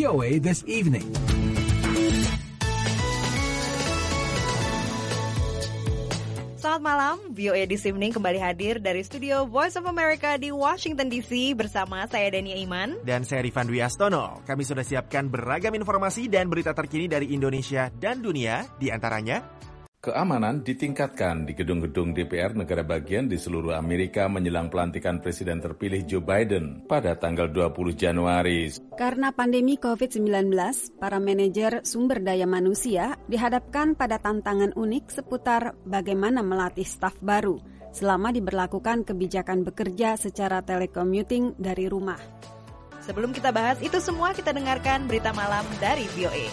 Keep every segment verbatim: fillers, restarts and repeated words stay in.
O A This Evening. Selamat malam, V O A This Evening kembali hadir dari studio Voice of America di Washington D C bersama saya Dania Iman dan saya Rifan Dwi Astono. Kami sudah siapkan beragam informasi dan berita terkini dari Indonesia dan dunia, di antaranya keamanan ditingkatkan di gedung-gedung D P R negara bagian di seluruh Amerika menjelang pelantikan Presiden terpilih Joe Biden pada tanggal dua puluh Januari. Karena pandemi covid sembilan belas, para manajer sumber daya manusia dihadapkan pada tantangan unik seputar bagaimana melatih staf baru selama diberlakukan kebijakan bekerja secara telecommuting dari rumah. Sebelum kita bahas itu semua, kita dengarkan berita malam dari V O A.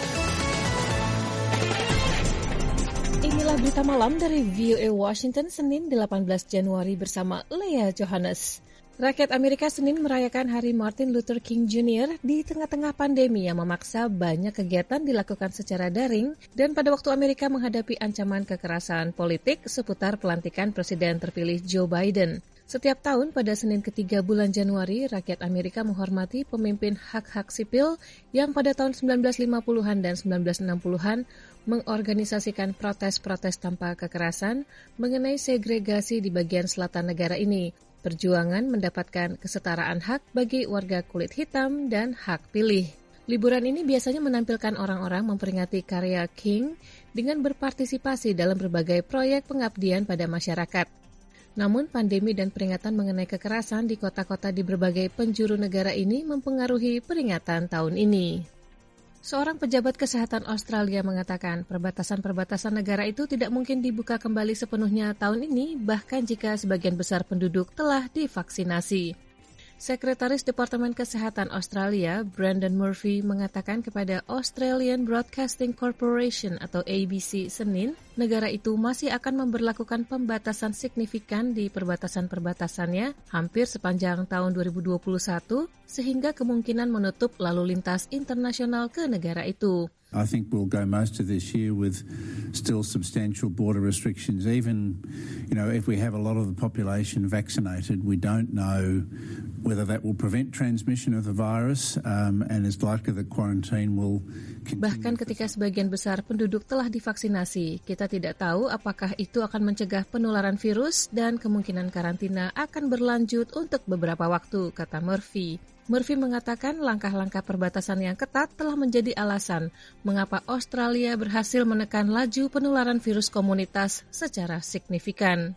Inilah berita malam dari V O A Washington, Senin delapan belas Januari bersama Lea Johannes. Rakyat Amerika Senin merayakan Hari Martin Luther King Junior di tengah-tengah pandemi yang memaksa banyak kegiatan dilakukan secara daring dan pada waktu Amerika menghadapi ancaman kekerasan politik seputar pelantikan Presiden terpilih Joe Biden. Setiap tahun pada Senin ketiga bulan Januari, rakyat Amerika menghormati pemimpin hak-hak sipil yang pada tahun sembilan belas lima puluhan dan sembilan belas enam puluhan mengorganisasikan protes-protes tanpa kekerasan mengenai segregasi di bagian selatan negara ini. Perjuangan mendapatkan kesetaraan hak bagi warga kulit hitam dan hak pilih. Liburan ini biasanya menampilkan orang-orang memperingati karya King dengan berpartisipasi dalam berbagai proyek pengabdian pada masyarakat. Namun pandemi dan peringatan mengenai kekerasan di kota-kota di berbagai penjuru negara ini mempengaruhi peringatan tahun ini. Seorang pejabat kesehatan Australia mengatakan perbatasan-perbatasan negara itu tidak mungkin dibuka kembali sepenuhnya tahun ini, bahkan jika sebagian besar penduduk telah divaksinasi. Sekretaris Departemen Kesehatan Australia, Brendan Murphy, mengatakan kepada Australian Broadcasting Corporation atau A B C Senin, negara itu masih akan memberlakukan pembatasan signifikan di perbatasan-perbatasannya hampir sepanjang tahun dua ribu dua puluh satu, sehingga kemungkinan menutup lalu lintas internasional ke negara itu. I think we'll go most of this year with still substantial border restrictions. Even, you know, if we have a lot of the population vaccinated, we don't know whether that will prevent transmission of the virus, um, and it's likely that quarantine will continue. Bahkan ketika sebagian besar penduduk telah divaksinasi, kita tidak tahu apakah itu akan mencegah penularan virus dan kemungkinan karantina akan berlanjut untuk beberapa waktu, kata Murphy. Murphy mengatakan langkah-langkah perbatasan yang ketat telah menjadi alasan mengapa Australia berhasil menekan laju penularan virus komunitas secara signifikan.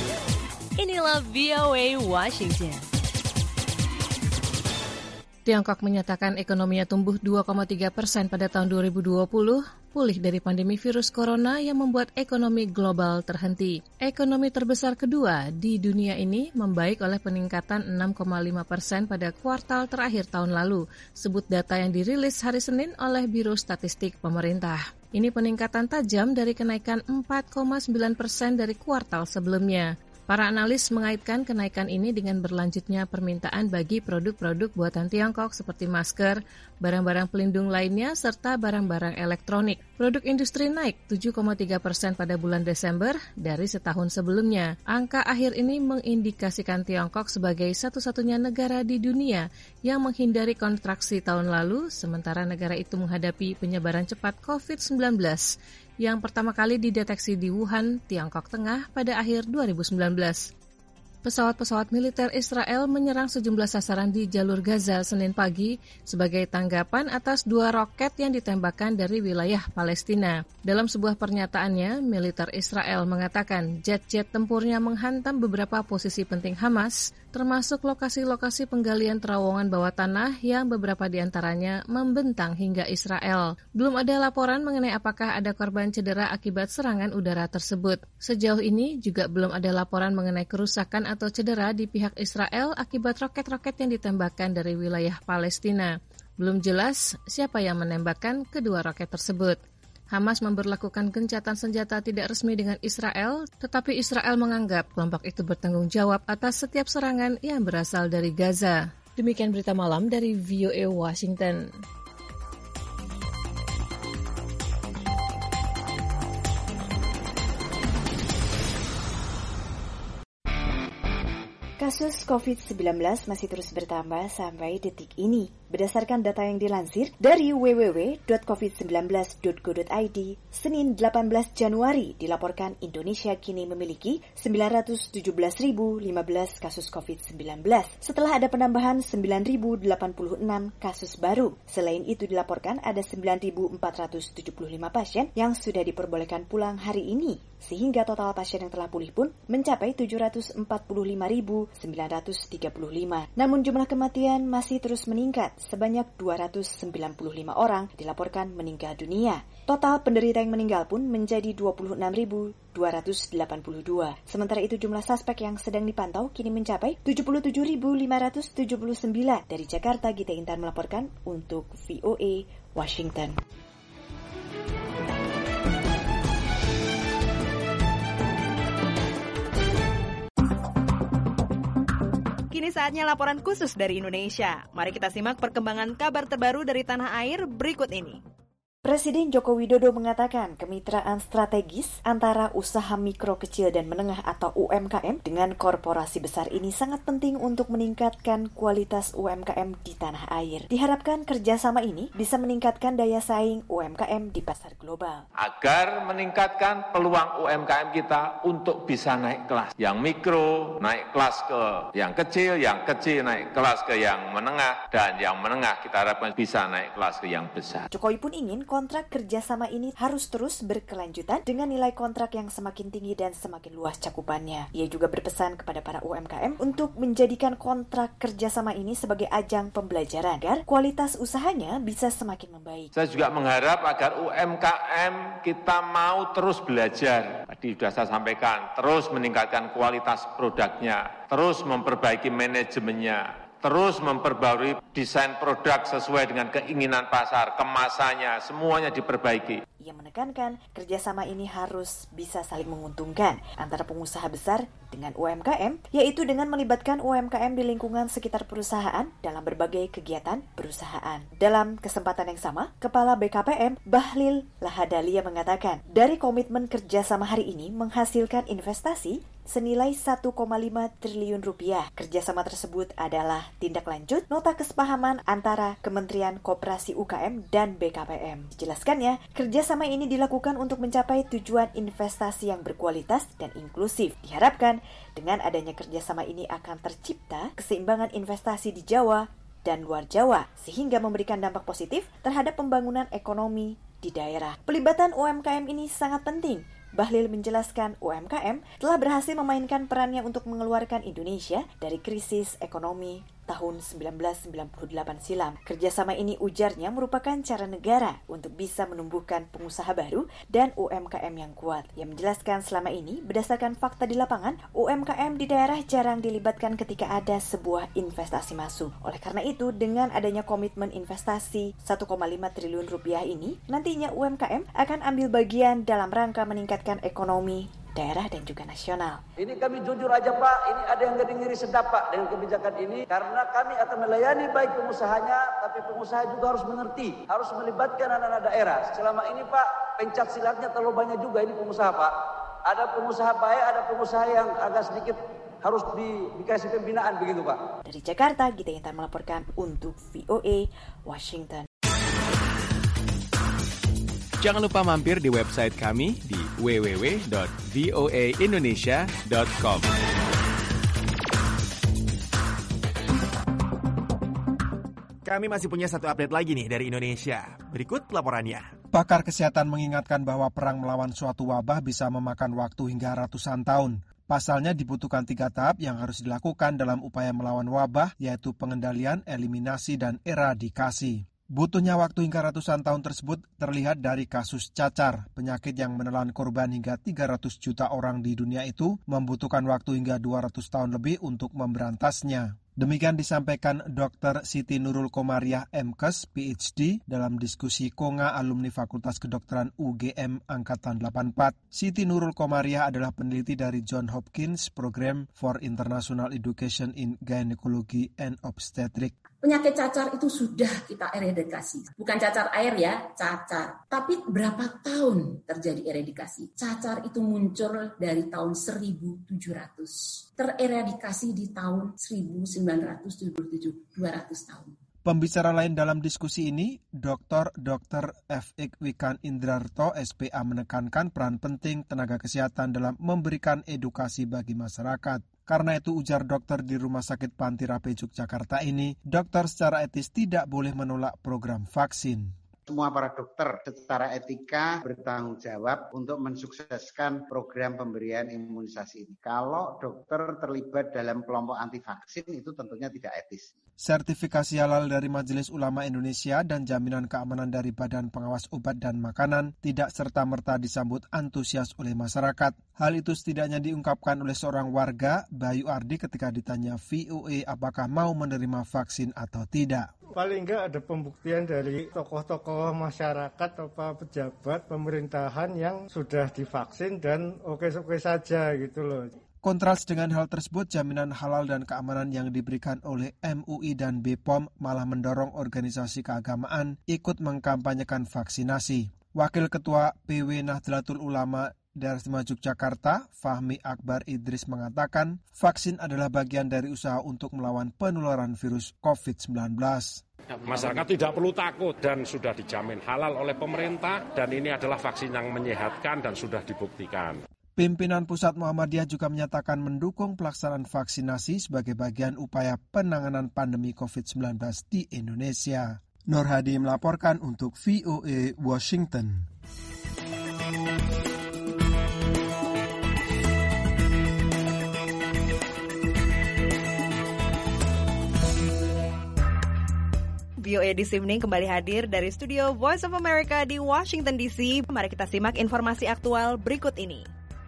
Inilah V O A Washington. Tiongkok menyatakan ekonominya tumbuh dua koma tiga persen pada tahun dua ribu dua puluh, pulih dari pandemi virus corona yang membuat ekonomi global terhenti. Ekonomi terbesar kedua di dunia ini membaik oleh peningkatan enam koma lima persen pada kuartal terakhir tahun lalu, sebut data yang dirilis hari Senin oleh Biro Statistik Pemerintah. Ini peningkatan tajam dari kenaikan empat koma sembilan persen dari kuartal sebelumnya. Para analis mengaitkan kenaikan ini dengan berlanjutnya permintaan bagi produk-produk buatan Tiongkok seperti masker, barang-barang pelindung lainnya, serta barang-barang elektronik. Produk industri naik tujuh koma tiga persen pada bulan Desember dari setahun sebelumnya. Angka akhir ini mengindikasikan Tiongkok sebagai satu-satunya negara di dunia yang menghindari kontraksi tahun lalu, sementara negara itu menghadapi penyebaran cepat covid sembilan belas yang pertama kali dideteksi di Wuhan, Tiongkok Tengah pada akhir dua ribu sembilan belas. Pesawat-pesawat militer Israel menyerang sejumlah sasaran di jalur Gaza Senin pagi sebagai tanggapan atas dua roket yang ditembakkan dari wilayah Palestina. Dalam sebuah pernyataannya, militer Israel mengatakan jet-jet tempurnya menghantam beberapa posisi penting Hamas, termasuk lokasi-lokasi penggalian terowongan bawah tanah yang beberapa di antaranya membentang hingga Israel. Belum ada laporan mengenai apakah ada korban cedera akibat serangan udara tersebut. Sejauh ini juga belum ada laporan mengenai kerusakan atau cedera di pihak Israel akibat roket-roket yang ditembakkan dari wilayah Palestina. Belum jelas siapa yang menembakkan kedua roket tersebut. Hamas memberlakukan gencatan senjata tidak resmi dengan Israel, tetapi Israel menganggap kelompok itu bertanggung jawab atas setiap serangan yang berasal dari Gaza. Demikian berita malam dari V O A Washington. Kasus covid sembilan belas masih terus bertambah sampai detik ini. Berdasarkan data yang dilansir dari w w w dot covid sembilan belas dot go dot i d, Senin delapan belas Januari dilaporkan Indonesia kini memiliki sembilan ratus tujuh belas ribu lima belas kasus covid sembilan belas setelah ada penambahan sembilan ribu delapan puluh enam kasus baru. Selain itu dilaporkan ada sembilan ribu empat ratus tujuh puluh lima pasien yang sudah diperbolehkan pulang hari ini, sehingga total pasien yang telah pulih pun mencapai tujuh ratus empat puluh lima ribu sembilan ratus tiga puluh lima. Namun jumlah kematian masih terus meningkat. Sebanyak dua ratus sembilan puluh lima orang dilaporkan meninggal dunia. Total penderita yang meninggal pun menjadi dua puluh enam ribu dua ratus delapan puluh dua. Sementara itu jumlah suspek yang sedang dipantau kini mencapai tujuh puluh tujuh ribu lima ratus tujuh puluh sembilan. Dari Jakarta, Gita Intan melaporkan untuk V O A Washington. Kini saatnya laporan khusus dari Indonesia. Mari kita simak perkembangan kabar terbaru dari tanah air berikut ini. Presiden Joko Widodo mengatakan kemitraan strategis antara usaha mikro, kecil, dan menengah atau U M K M dengan korporasi besar ini sangat penting untuk meningkatkan kualitas U M K M di tanah air. Diharapkan kerjasama ini bisa meningkatkan daya saing U M K M di pasar global. Agar meningkatkan peluang U M K M kita untuk bisa naik kelas. Yang mikro naik kelas ke yang kecil, yang kecil naik kelas ke yang menengah, dan yang menengah kita harapkan bisa naik kelas ke yang besar. Jokowi pun ingin kontrak kerjasama ini harus terus berkelanjutan dengan nilai kontrak yang semakin tinggi dan semakin luas cakupannya. Ia juga berpesan kepada para U M K M untuk menjadikan kontrak kerjasama ini sebagai ajang pembelajaran agar kualitas usahanya bisa semakin membaik. Saya juga mengharap agar U M K M kita mau terus belajar. Tadi sudah saya sampaikan, terus meningkatkan kualitas produknya, terus memperbaiki manajemennya, terus memperbarui desain produk sesuai dengan keinginan pasar, kemasannya, semuanya diperbaiki. Ia menekankan kerjasama ini harus bisa saling menguntungkan antara pengusaha besar dengan U M K M, yaitu dengan melibatkan U M K M di lingkungan sekitar perusahaan dalam berbagai kegiatan perusahaan. Dalam kesempatan yang sama, Kepala B K P M Bahlil Lahadalia mengatakan, dari komitmen kerjasama hari ini menghasilkan investasi senilai satu koma lima triliun rupiah. Kerjasama tersebut adalah tindak lanjut nota kesepahaman antara Kementerian Koperasi U K M dan B K P M. Dijelaskannya, kerjasama ini dilakukan untuk mencapai tujuan investasi yang berkualitas dan inklusif. Diharapkan dengan adanya kerjasama ini akan tercipta keseimbangan investasi di Jawa dan luar Jawa, sehingga memberikan dampak positif terhadap pembangunan ekonomi di daerah. Pelibatan U M K M ini sangat penting. Bahlil menjelaskan U M K M telah berhasil memainkan perannya untuk mengeluarkan Indonesia dari krisis ekonomi tahun seribu sembilan ratus sembilan puluh delapan silam. Kerjasama ini ujarnya merupakan cara negara untuk bisa menumbuhkan pengusaha baru dan U M K M yang kuat. Ia menjelaskan selama ini berdasarkan fakta di lapangan, U M K M di daerah jarang dilibatkan ketika ada sebuah investasi masuk. Oleh karena itu, dengan adanya komitmen investasi satu koma lima triliun rupiah ini, nantinya U M K M akan ambil bagian dalam rangka meningkatkan ekonomi daerah dan juga nasional. Ini kami jujur aja Pak, ini ada yang ngeri-ngeri sedap Pak dengan kebijakan ini, karena kami akan melayani baik pengusahanya, tapi pengusaha juga harus mengerti, harus melibatkan anak-anak daerah. Selama ini Pak, pencak silatnya terlalu banyak juga ini pengusaha Pak. Ada pengusaha baik, ada pengusaha yang agak sedikit harus di, dikasih pembinaan begitu Pak. Dari Jakarta, Gita Intan melaporkan untuk V O A Washington. Jangan lupa mampir di website kami di w w w dot v o a indonesia dot com. Kami masih punya satu update lagi nih dari Indonesia. Berikut laporannya. Pakar kesehatan mengingatkan bahwa perang melawan suatu wabah bisa memakan waktu hingga ratusan tahun. Pasalnya dibutuhkan tiga tahap yang harus dilakukan dalam upaya melawan wabah, yaitu pengendalian, eliminasi, dan eradikasi. Butuhnya waktu hingga ratusan tahun tersebut terlihat dari kasus cacar. Penyakit yang menelan korban hingga tiga ratus juta orang di dunia itu membutuhkan waktu hingga dua ratus tahun lebih untuk memberantasnya. Demikian disampaikan Dokter Siti Nurul Komariah M Kes, P H D, dalam diskusi Konga alumni Fakultas Kedokteran U G M Angkatan delapan puluh empat. Siti Nurul Komariah adalah peneliti dari John Hopkins Program for International Education in Gynecology and Obstetrics. Penyakit cacar itu sudah kita eradikasi. Bukan cacar air ya, cacar. Tapi berapa tahun terjadi eradikasi? Cacar itu muncul dari tahun seribu tujuh ratus. Tereradikasi di tahun seribu sembilan ratus tujuh puluh tujuh, dua ratus tahun. Pembicara lain dalam diskusi ini, Doktor Doktor F. Wikan Indrarto, S P A, menekankan peran penting tenaga kesehatan dalam memberikan edukasi bagi masyarakat. Karena itu, ujar dokter di Rumah Sakit Panti Rape Yogyakarta ini, dokter secara etis tidak boleh menolak program vaksin. Semua para dokter secara etika bertanggung jawab untuk mensukseskan program pemberian imunisasi ini. Kalau dokter terlibat dalam kelompok anti vaksin itu tentunya tidak etis. Sertifikasi halal dari Majelis Ulama Indonesia dan jaminan keamanan dari Badan Pengawas Obat dan Makanan tidak serta-merta disambut antusias oleh masyarakat. Hal itu setidaknya diungkapkan oleh seorang warga, Bayu Ardi, ketika ditanya V O A apakah mau menerima vaksin atau tidak. Paling enggak ada pembuktian dari tokoh-tokoh masyarakat atau pejabat pemerintahan yang sudah divaksin dan oke-oke saja gitu loh. Kontras dengan hal tersebut, jaminan halal dan keamanan yang diberikan oleh M U I dan B P O M malah mendorong organisasi keagamaan ikut mengkampanyekan vaksinasi. Wakil Ketua P W Nahdlatul Ulama Daerah Istimewa Yogyakarta, Fahmi Akbar Idris, mengatakan vaksin adalah bagian dari usaha untuk melawan penularan virus covid sembilan belas. Masyarakat tidak perlu takut dan sudah dijamin halal oleh pemerintah dan ini adalah vaksin yang menyehatkan dan sudah dibuktikan. Pimpinan Pusat Muhammadiyah juga menyatakan mendukung pelaksanaan vaksinasi sebagai bagian upaya penanganan pandemi covid sembilan belas di Indonesia. Nur Hadi melaporkan untuk V O A Washington. V O A This Evening kembali hadir dari studio Voice of America di Washington D C. Mari kita simak informasi aktual berikut ini.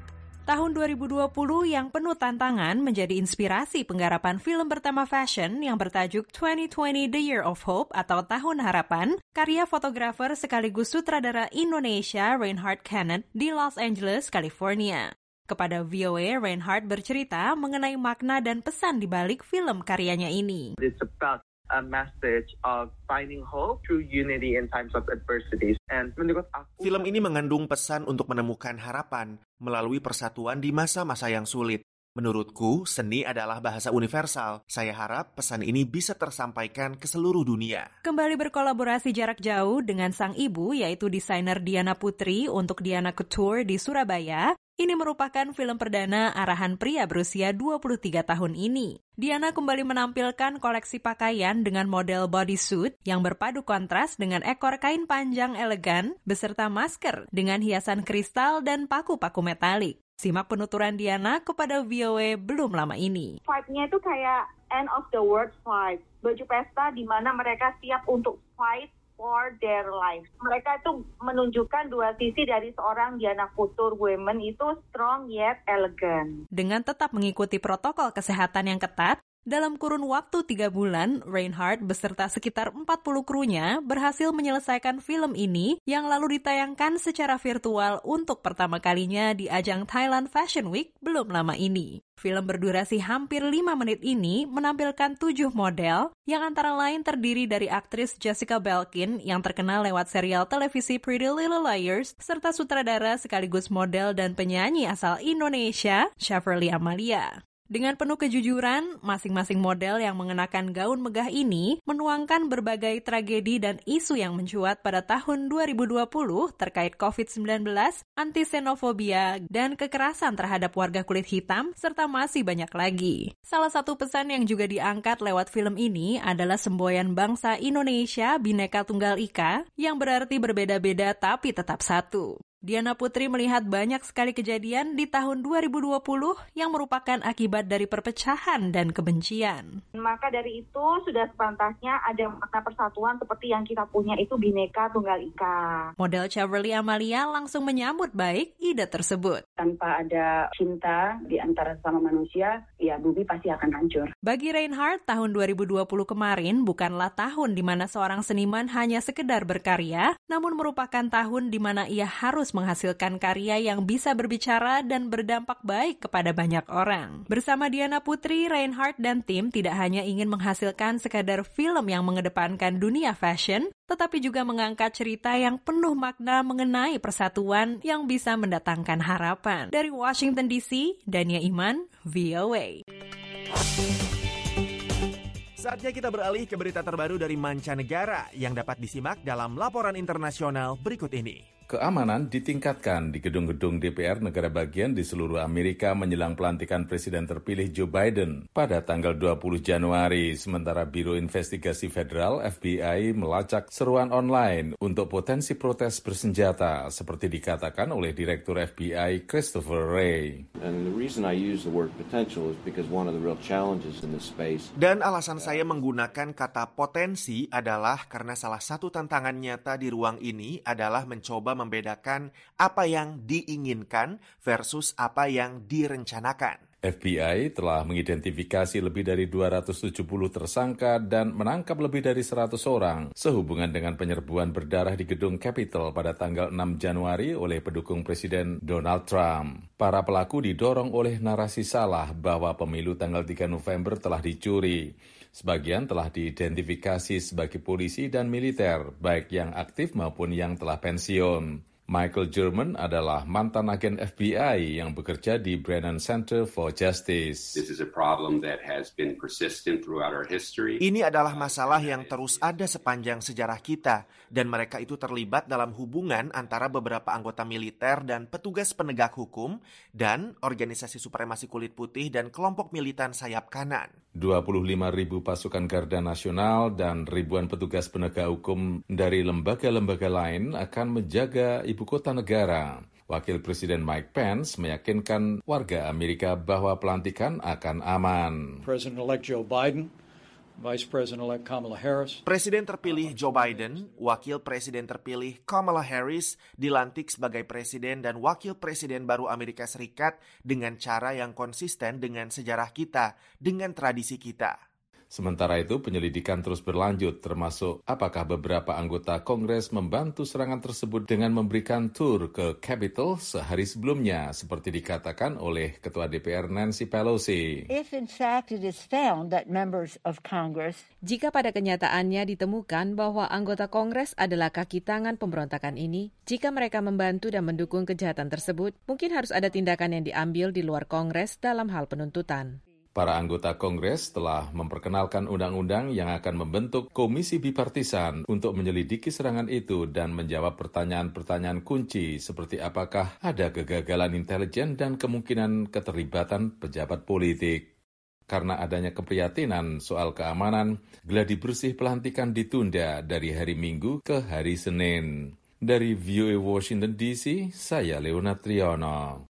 Tahun dua ribu dua puluh yang penuh tantangan menjadi inspirasi penggarapan film bertema fashion yang bertajuk twenty twenty The Year of Hope atau Tahun Harapan, karya fotografer sekaligus sutradara Indonesia Reinhard Kenneth di Los Angeles, California. Kepada V O A, Reinhard bercerita mengenai makna dan pesan di balik film karyanya ini. It's about a message of finding hope through unity in times of adversity. And menurut aku, film ini mengandung pesan untuk menemukan harapan melalui persatuan di masa-masa yang sulit. Menurutku, seni adalah bahasa universal. Saya harap pesan ini bisa tersampaikan ke seluruh dunia. Kembali berkolaborasi jarak jauh dengan sang ibu, yaitu desainer Diana Putri untuk Diana Couture di Surabaya. Ini merupakan film perdana arahan pria berusia dua puluh tiga tahun ini. Diana kembali menampilkan koleksi pakaian dengan model bodysuit yang berpadu kontras dengan ekor kain panjang elegan beserta masker dengan hiasan kristal dan paku-paku metalik. Simak penuturan Diana kepada V O A belum lama ini. Vibe-nya itu kayak end of the world vibe. Baju pesta di mana mereka siap untuk fight for their life. Mereka itu menunjukkan dua sisi dari seorang Diana Couture women itu strong yet elegant. Dengan tetap mengikuti protokol kesehatan yang ketat, dalam kurun waktu tiga bulan, Reinhard beserta sekitar empat puluh krunya berhasil menyelesaikan film ini yang lalu ditayangkan secara virtual untuk pertama kalinya di ajang Thailand Fashion Week belum lama ini. Film berdurasi hampir lima menit ini menampilkan tujuh model yang antara lain terdiri dari aktris Jessica Belkin yang terkenal lewat serial televisi Pretty Little Liars serta sutradara sekaligus model dan penyanyi asal Indonesia, Shafferly Amalia. Dengan penuh kejujuran, masing-masing model yang mengenakan gaun megah ini menuangkan berbagai tragedi dan isu yang mencuat pada tahun dua ribu dua puluh terkait covid sembilan belas, antisenofobia, dan kekerasan terhadap warga kulit hitam, serta masih banyak lagi. Salah satu pesan yang juga diangkat lewat film ini adalah semboyan bangsa Indonesia Bhinneka Tunggal Ika, yang berarti berbeda-beda tapi tetap satu. Diana Putri melihat banyak sekali kejadian di tahun dua ribu dua puluh yang merupakan akibat dari perpecahan dan kebencian. Maka dari itu sudah sepantasnya ada makna persatuan seperti yang kita punya itu Bhinneka Tunggal Ika. Model Shafferly Amalia langsung menyambut baik ide tersebut. Tanpa ada cinta di antara sesama manusia, ya bumi pasti akan hancur. Bagi Reinhard, tahun dua ribu dua puluh kemarin bukanlah tahun di mana seorang seniman hanya sekedar berkarya, namun merupakan tahun di mana ia harus terus menghasilkan karya yang bisa berbicara dan berdampak baik kepada banyak orang. Bersama Diana Putri, Reinhardt dan tim tidak hanya ingin menghasilkan sekadar film yang mengedepankan dunia fashion, tetapi juga mengangkat cerita yang penuh makna mengenai persatuan yang bisa mendatangkan harapan. Dari Washington D C, Dania Iman, V O A. Saatnya kita beralih ke berita terbaru dari mancanegara yang dapat disimak dalam laporan internasional berikut ini. Keamanan ditingkatkan di gedung-gedung D P R negara bagian di seluruh Amerika menjelang pelantikan Presiden terpilih Joe Biden pada tanggal dua puluh Januari. Sementara Biro Investigasi Federal F B I melacak seruan online untuk potensi protes bersenjata, seperti dikatakan oleh Direktur F B I Christopher Wray. And the reason I use the word potential is because one of the real challenges in this space. Dan alasan saya menggunakan kata potensi adalah karena salah satu tantangan nyata di ruang ini adalah mencoba membedakan apa yang diinginkan versus apa yang direncanakan. F B I telah mengidentifikasi lebih dari dua ratus tujuh puluh tersangka dan menangkap lebih dari seratus orang sehubungan dengan penyerbuan berdarah di gedung Capitol pada tanggal enam Januari oleh pendukung Presiden Donald Trump. Para pelaku didorong oleh narasi salah bahwa pemilu tanggal tiga November telah dicuri. Sebagian telah diidentifikasi sebagai polisi dan militer, baik yang aktif maupun yang telah pensiun. Michael German adalah mantan agen F B I yang bekerja di Brennan Center for Justice. This is a problem that has been persistent throughout our history. Ini adalah masalah yang terus ada sepanjang sejarah kita, dan mereka itu terlibat dalam hubungan antara beberapa anggota militer dan petugas penegak hukum dan organisasi supremasi kulit putih dan kelompok militan sayap kanan. dua puluh lima ribu pasukan Garda Nasional dan ribuan petugas penegak hukum dari lembaga-lembaga lain akan menjaga ibu kota negara. Wakil Presiden Mike Pence meyakinkan warga Amerika bahwa pelantikan akan aman. President-elect Joe Biden, Vice President-elect Kamala Harris. Presiden terpilih Joe Biden, Wakil Presiden terpilih Kamala Harris dilantik sebagai Presiden dan Wakil Presiden baru Amerika Serikat dengan cara yang konsisten dengan sejarah kita, dengan tradisi kita. Sementara itu, penyelidikan terus berlanjut, termasuk apakah beberapa anggota Kongres membantu serangan tersebut dengan memberikan tur ke Capitol sehari sebelumnya, seperti dikatakan oleh Ketua D P R Nancy Pelosi. If in fact it is found that members of Congress, jika pada kenyataannya ditemukan bahwa anggota Kongres adalah kaki tangan pemberontakan ini, jika mereka membantu dan mendukung kejahatan tersebut, mungkin harus ada tindakan yang diambil di luar Kongres dalam hal penuntutan. Para anggota Kongres telah memperkenalkan undang-undang yang akan membentuk komisi bipartisan untuk menyelidiki serangan itu dan menjawab pertanyaan-pertanyaan kunci seperti apakah ada kegagalan intelijen dan kemungkinan keterlibatan pejabat politik. Karena adanya keprihatinan soal keamanan, gladi bersih pelantikan ditunda dari hari Minggu ke hari Senin. Dari V O A Washington D C, saya Leonard Triono.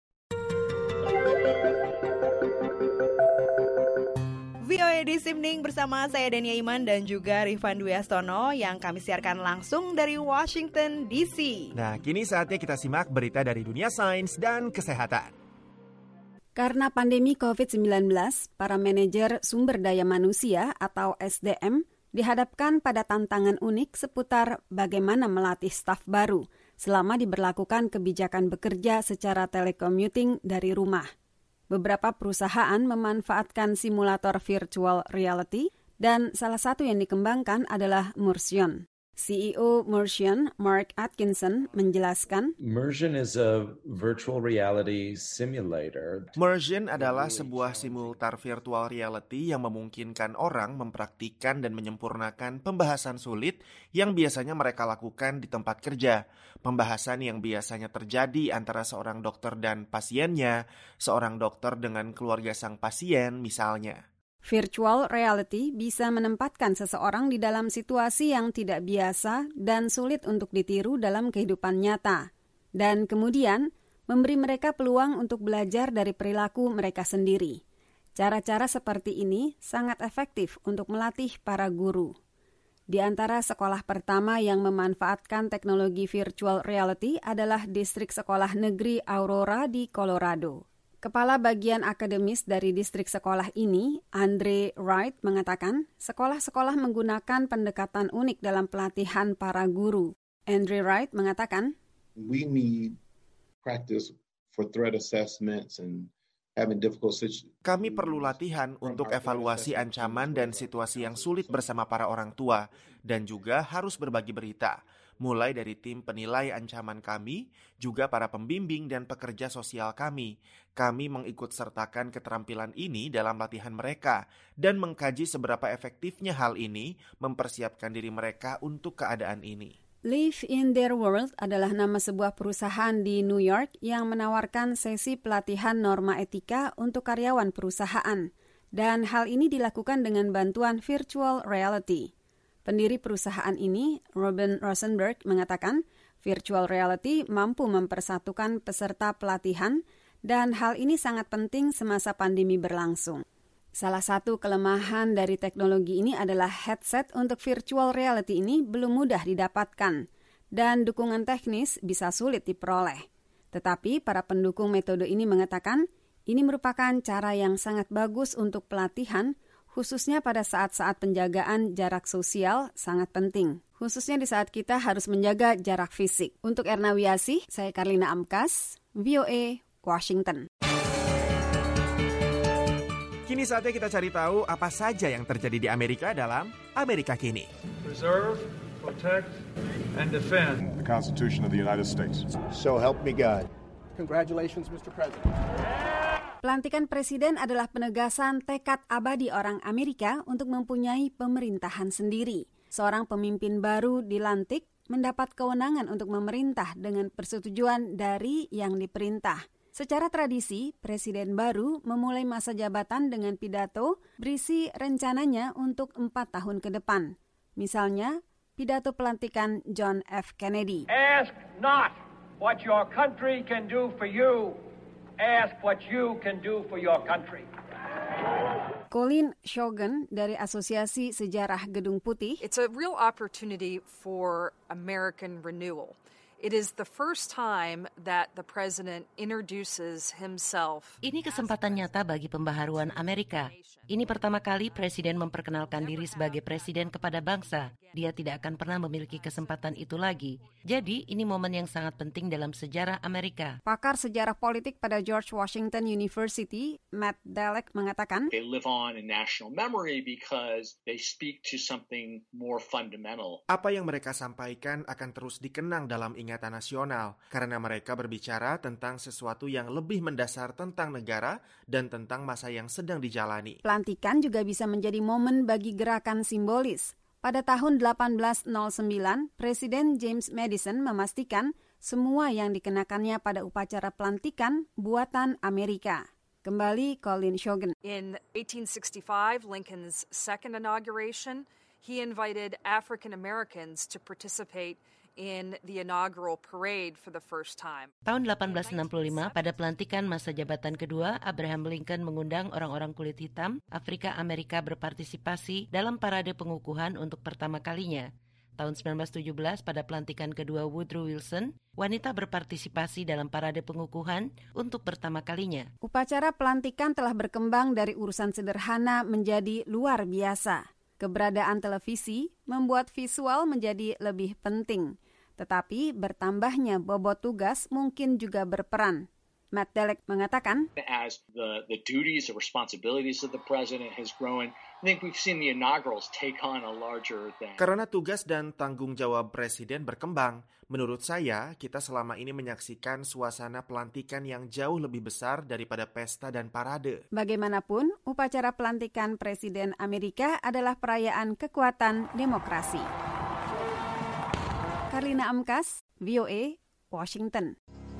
V O A This Evening bersama saya Dania Iman dan juga Rifan Dwi Astono yang kami siarkan langsung dari Washington D C. Nah, kini saatnya kita simak berita dari dunia sains dan kesehatan. Karena pandemi covid sembilan belas, para manajer sumber daya manusia atau S D M dihadapkan pada tantangan unik seputar bagaimana melatih staf baru selama diberlakukan kebijakan bekerja secara telecommuting dari rumah. Beberapa perusahaan memanfaatkan simulator virtual reality dan salah satu yang dikembangkan adalah Mersion. C E O Mersion, Mark Atkinson, menjelaskan, Mersion is a virtual reality simulator. Mersion adalah sebuah simulator virtual reality yang memungkinkan orang mempraktikkan dan menyempurnakan pembahasan sulit yang biasanya mereka lakukan di tempat kerja. Pembahasan yang biasanya terjadi antara seorang dokter dan pasiennya, seorang dokter dengan keluarga sang pasien misalnya. Virtual reality bisa menempatkan seseorang di dalam situasi yang tidak biasa dan sulit untuk ditiru dalam kehidupan nyata, dan kemudian memberi mereka peluang untuk belajar dari perilaku mereka sendiri. Cara-cara seperti ini sangat efektif untuk melatih para guru. Di antara sekolah pertama yang memanfaatkan teknologi virtual reality adalah Distrik Sekolah Negeri Aurora di Colorado. Kepala bagian akademis dari distrik sekolah ini, Andre Wright, mengatakan sekolah-sekolah menggunakan pendekatan unik dalam pelatihan para guru. Andre Wright mengatakan, We need practice for threat assessments and having difficult situations. Kami perlu latihan untuk evaluasi ancaman dan situasi yang sulit bersama para orang tua, dan juga harus berbagi berita, mulai dari tim penilai ancaman kami, juga para pembimbing dan pekerja sosial kami. Kami mengikut sertakan keterampilan ini dalam latihan mereka, dan mengkaji seberapa efektifnya hal ini mempersiapkan diri mereka untuk keadaan ini. Live in Their World adalah nama sebuah perusahaan di New York yang menawarkan sesi pelatihan norma etika untuk karyawan perusahaan. Dan hal ini dilakukan dengan bantuan virtual reality. Pendiri perusahaan ini, Robin Rosenberg, mengatakan virtual reality mampu mempersatukan peserta pelatihan dan hal ini sangat penting semasa pandemi berlangsung. Salah satu kelemahan dari teknologi ini adalah headset untuk virtual reality ini belum mudah didapatkan dan dukungan teknis bisa sulit diperoleh. Tetapi para pendukung metode ini mengatakan ini merupakan cara yang sangat bagus untuk pelatihan, khususnya pada saat-saat penjagaan jarak sosial sangat penting. Khususnya di saat kita harus menjaga jarak fisik. Untuk Erna Wiasih, saya Karlina Amkas, V O A, Washington. Kini saatnya kita cari tahu apa saja yang terjadi di Amerika dalam Amerika Kini. Preserve, protect, and defend the Constitution of the United States. So help me God. Congratulations, Mister President. Pelantikan presiden adalah penegasan tekad abadi orang Amerika untuk mempunyai pemerintahan sendiri. Seorang pemimpin baru dilantik mendapat kewenangan untuk memerintah dengan persetujuan dari yang diperintah. Secara tradisi, presiden baru memulai masa jabatan dengan pidato berisi rencananya untuk empat tahun ke depan. Misalnya, pidato pelantikan John F. Kennedy. Ask not what your country can do for you. Ask what you can do for your country. Colin Shogan dari Asosiasi Sejarah Gedung Putih. It's a real opportunity for American renewal. It is the first time that the president introduces himself. Ini kesempatan nyata bagi pembaharuan Amerika. Ini pertama kali presiden memperkenalkan diri sebagai presiden kepada bangsa. Dia tidak akan pernah memiliki kesempatan itu lagi. Jadi, ini momen yang sangat penting dalam sejarah Amerika. Pakar sejarah politik pada George Washington University, Matt Dallek, mengatakan, They live on in national memory because they speak to something more fundamental. Apa yang mereka sampaikan akan terus dikenang dalam ingatan nasional karena mereka berbicara tentang sesuatu yang lebih mendasar tentang negara dan tentang masa yang sedang dijalani. Pelantikan juga bisa menjadi momen bagi gerakan simbolis. Pada tahun delapan belas nol sembilan, Presiden James Madison memastikan semua yang dikenakannya pada upacara pelantikan buatan Amerika. Kembali Colin Shogan. In eighteen sixty-five, Lincoln's second inauguration, he invited African Americans to participate in the inaugural parade for the first time. Tahun delapan belas enam puluh lima, pada pelantikan masa jabatan kedua, Abraham Lincoln mengundang orang-orang kulit hitam Afrika Amerika berpartisipasi dalam parade pengukuhan untuk pertama kalinya. Tahun sembilan belas tujuh belas, pada pelantikan kedua Woodrow Wilson, wanita berpartisipasi dalam parade pengukuhan untuk pertama kalinya. Upacara pelantikan telah berkembang dari urusan sederhana menjadi luar biasa. Keberadaan televisi membuat visual menjadi lebih penting. Tetapi bertambahnya bobot tugas mungkin juga berperan. Matt Dallek mengatakan, As the, the duties and responsibilities of the president has grown, I think we've seen the inaugurals take on a larger than. Karena tugas dan tanggung jawab presiden berkembang, menurut saya kita selama ini menyaksikan suasana pelantikan yang jauh lebih besar daripada pesta dan parade. Bagaimanapun, upacara pelantikan Presiden Amerika adalah perayaan kekuatan demokrasi. Karlina Amkas, V O A, Washington.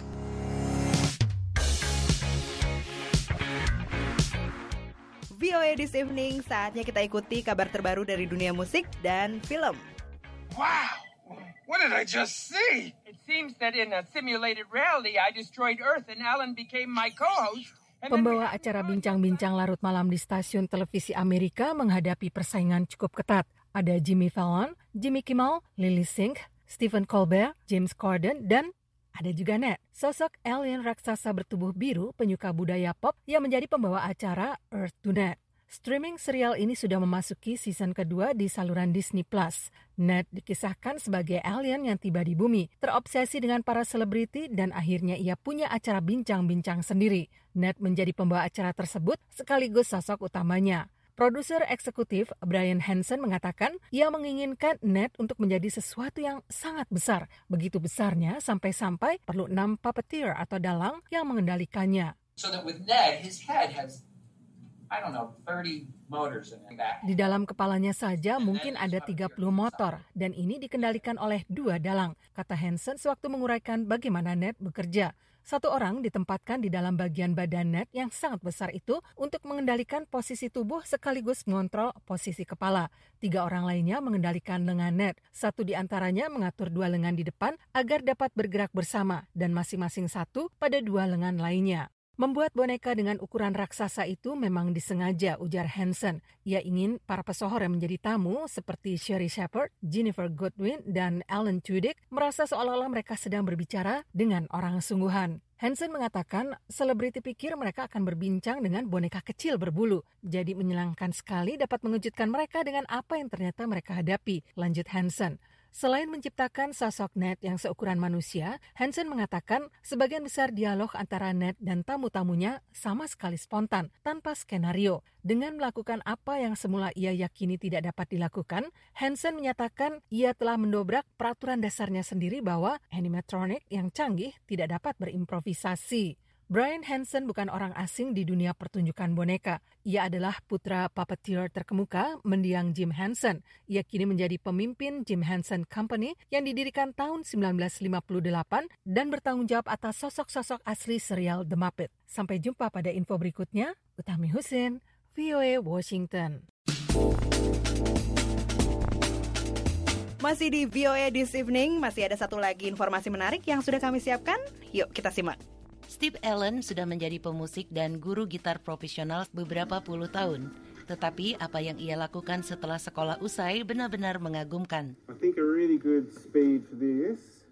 V O A This Evening, saatnya kita ikuti kabar terbaru dari dunia musik dan film. Wow! What did I just see? It seems that in a simulated reality I destroyed Earth and Alan became my co-host. Pembawa acara bincang-bincang larut malam di stasiun televisi Amerika menghadapi persaingan cukup ketat. Ada Jimmy Fallon, Jimmy Kimmel, Lily Singh, Stephen Colbert, James Corden, dan ada juga Ned, sosok alien raksasa bertubuh biru penyuka budaya pop yang menjadi pembawa acara Earth to Net. Streaming serial ini sudah memasuki season kedua di saluran Disney Plus. Ned dikisahkan sebagai alien yang tiba di bumi, terobsesi dengan para selebriti dan akhirnya ia punya acara bincang-bincang sendiri. Ned menjadi pembawa acara tersebut sekaligus sosok utamanya. Produser eksekutif Brian Hansen mengatakan ia menginginkan Ned untuk menjadi sesuatu yang sangat besar. Begitu besarnya sampai-sampai perlu enam puppeteer atau dalang yang mengendalikannya. So that with Ned, his head has I don't know, thirty motors in that. Di dalam kepalanya saja mungkin ada tiga puluh motor dan ini dikendalikan oleh dua dalang, kata Hansen sewaktu menguraikan bagaimana Ned bekerja. Satu orang ditempatkan di dalam bagian badan Ned yang sangat besar itu untuk mengendalikan posisi tubuh sekaligus mengontrol posisi kepala. Tiga orang lainnya mengendalikan lengan Ned. Satu di antaranya mengatur dua lengan di depan agar dapat bergerak bersama dan masing-masing satu pada dua lengan lainnya. Membuat boneka dengan ukuran raksasa itu memang disengaja, ujar Hansen. Ia ingin para pesohor yang menjadi tamu seperti Sherry Shepherd, Ginnifer Goodwin, dan Alan Tudyk merasa seolah-olah mereka sedang berbicara dengan orang sungguhan. Hansen mengatakan selebriti pikir mereka akan berbincang dengan boneka kecil berbulu. Jadi menyenangkan sekali dapat mengejutkan mereka dengan apa yang ternyata mereka hadapi, lanjut Hansen. Selain menciptakan sosok Ned yang seukuran manusia, Hansen mengatakan sebagian besar dialog antara Ned dan tamu-tamunya sama sekali spontan, tanpa skenario. Dengan melakukan apa yang semula ia yakini tidak dapat dilakukan, Hansen menyatakan ia telah mendobrak peraturan dasarnya sendiri bahwa animatronic yang canggih tidak dapat berimprovisasi. Brian Hansen bukan orang asing di dunia pertunjukan boneka. Ia adalah putra puppeteer terkemuka, mendiang Jim Henson. Ia kini menjadi pemimpin Jim Henson Company yang didirikan tahun sembilan belas lima puluh delapan dan bertanggung jawab atas sosok-sosok asli serial The Muppet. Sampai jumpa pada info berikutnya. Utami Husin, V O A Washington. Masih di V O A This Evening, masih ada satu lagi informasi menarik yang sudah kami siapkan. Yuk kita simak. Steve Allen sudah menjadi pemusik dan guru gitar profesional beberapa puluh tahun. Tetapi apa yang ia lakukan setelah sekolah usai benar-benar mengagumkan. I think a really good speed for this.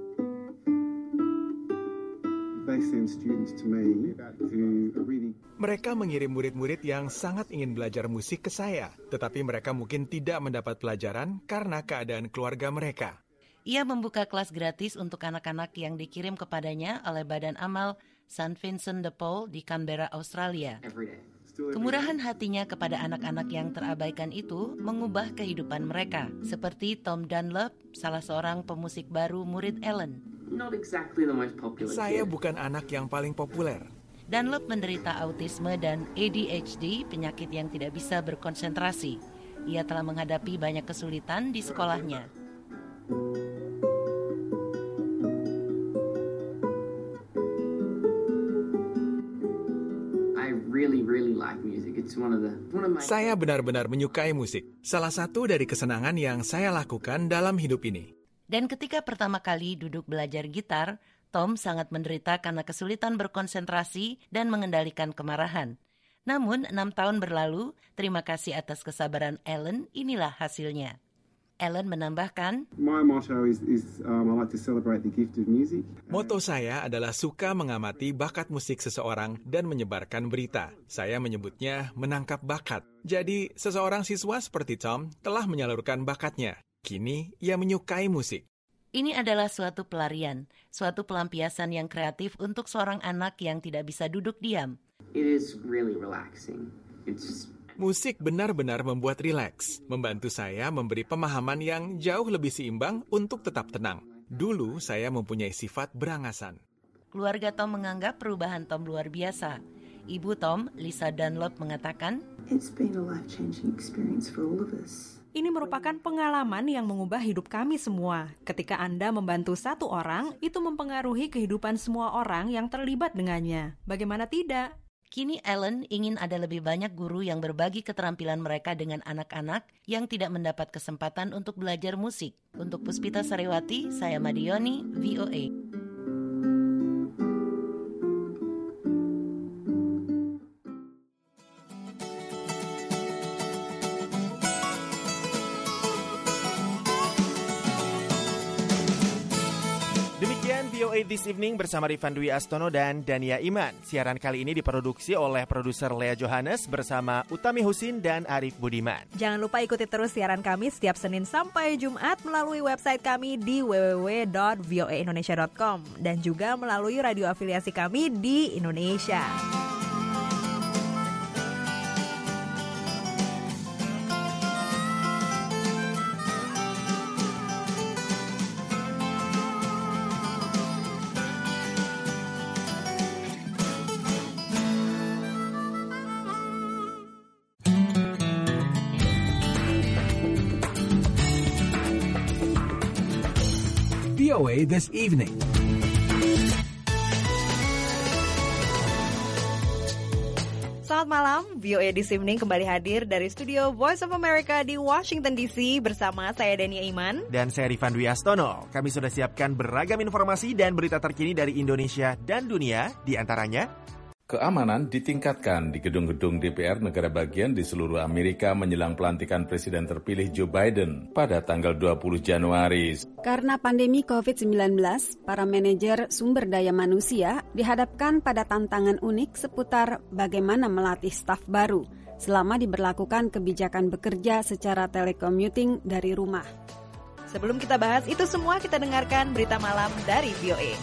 They send students to me who are really... Mereka mengirim murid-murid yang sangat ingin belajar musik ke saya, tetapi mereka mungkin tidak mendapat pelajaran karena keadaan keluarga mereka. Ia membuka kelas gratis untuk anak-anak yang dikirim kepadanya oleh Badan Amal Saint Vincent de Paul di Canberra, Australia. Kemurahan hatinya kepada anak-anak yang terabaikan itu mengubah kehidupan mereka, seperti Tom Dunlop, salah seorang pemusik baru murid Allen. Saya bukan anak yang paling populer. Dunlop menderita autisme dan A D H D, penyakit yang tidak bisa berkonsentrasi. Ia telah menghadapi banyak kesulitan di sekolahnya. Saya benar-benar menyukai musik. Salah satu dari kesenangan yang saya lakukan dalam hidup ini. Dan ketika pertama kali duduk belajar gitar, Tom sangat menderita karena kesulitan berkonsentrasi dan mengendalikan kemarahan. Namun, enam tahun berlalu, terima kasih atas kesabaran Allen, inilah hasilnya. Allen menambahkan, My motto is, is um, I like to celebrate the gift of music. Moto saya adalah suka mengamati bakat musik seseorang dan menyebarkan berita. Saya menyebutnya menangkap bakat. Jadi, seseorang siswa seperti Tom telah menyalurkan bakatnya. Kini, ia menyukai musik. Ini adalah suatu pelarian, suatu pelampiasan yang kreatif untuk seorang anak yang tidak bisa duduk diam. It is really relaxing. It's Musik benar-benar membuat rileks, membantu saya memberi pemahaman yang jauh lebih seimbang untuk tetap tenang. Dulu saya mempunyai sifat berangasan. Keluarga Tom menganggap perubahan Tom luar biasa. Ibu Tom, Lisa Dunlop, mengatakan, It's been a life-changing experience for all of us. Ini merupakan pengalaman yang mengubah hidup kami semua. Ketika Anda membantu satu orang, itu mempengaruhi kehidupan semua orang yang terlibat dengannya. Bagaimana tidak? Kini Allen ingin ada lebih banyak guru yang berbagi keterampilan mereka dengan anak-anak yang tidak mendapat kesempatan untuk belajar musik. Untuk Puspita Sariwati, saya Madioni, V O A. Demikian V O V O A This Evening bersama Rifan Dwi Astono dan Dania Iman. Siaran kali ini diproduksi oleh produser Lea Johannes bersama Utami Husin dan Arif Budiman. Jangan lupa ikuti terus siaran kami setiap Senin sampai Jumat melalui website kami di w w w dot v o a indonesia dot com dan juga melalui radio afiliasi kami di Indonesia. V O A This Evening. Selamat malam, V O A This Evening kembali hadir dari studio Voice of America di Washington D C bersama saya Dania Iman dan saya Rifan Dwi Astono. Kami sudah siapkan beragam informasi dan berita terkini dari Indonesia dan dunia, di antaranya keamanan ditingkatkan di gedung-gedung D P R negara bagian di seluruh Amerika menjelang pelantikan Presiden terpilih Joe Biden pada tanggal dua puluh Januari. Karena pandemi covid sembilan belas, para manajer sumber daya manusia dihadapkan pada tantangan unik seputar bagaimana melatih staf baru selama diberlakukan kebijakan bekerja secara telecommuting dari rumah. Sebelum kita bahas itu semua, kita dengarkan berita malam dari V O A.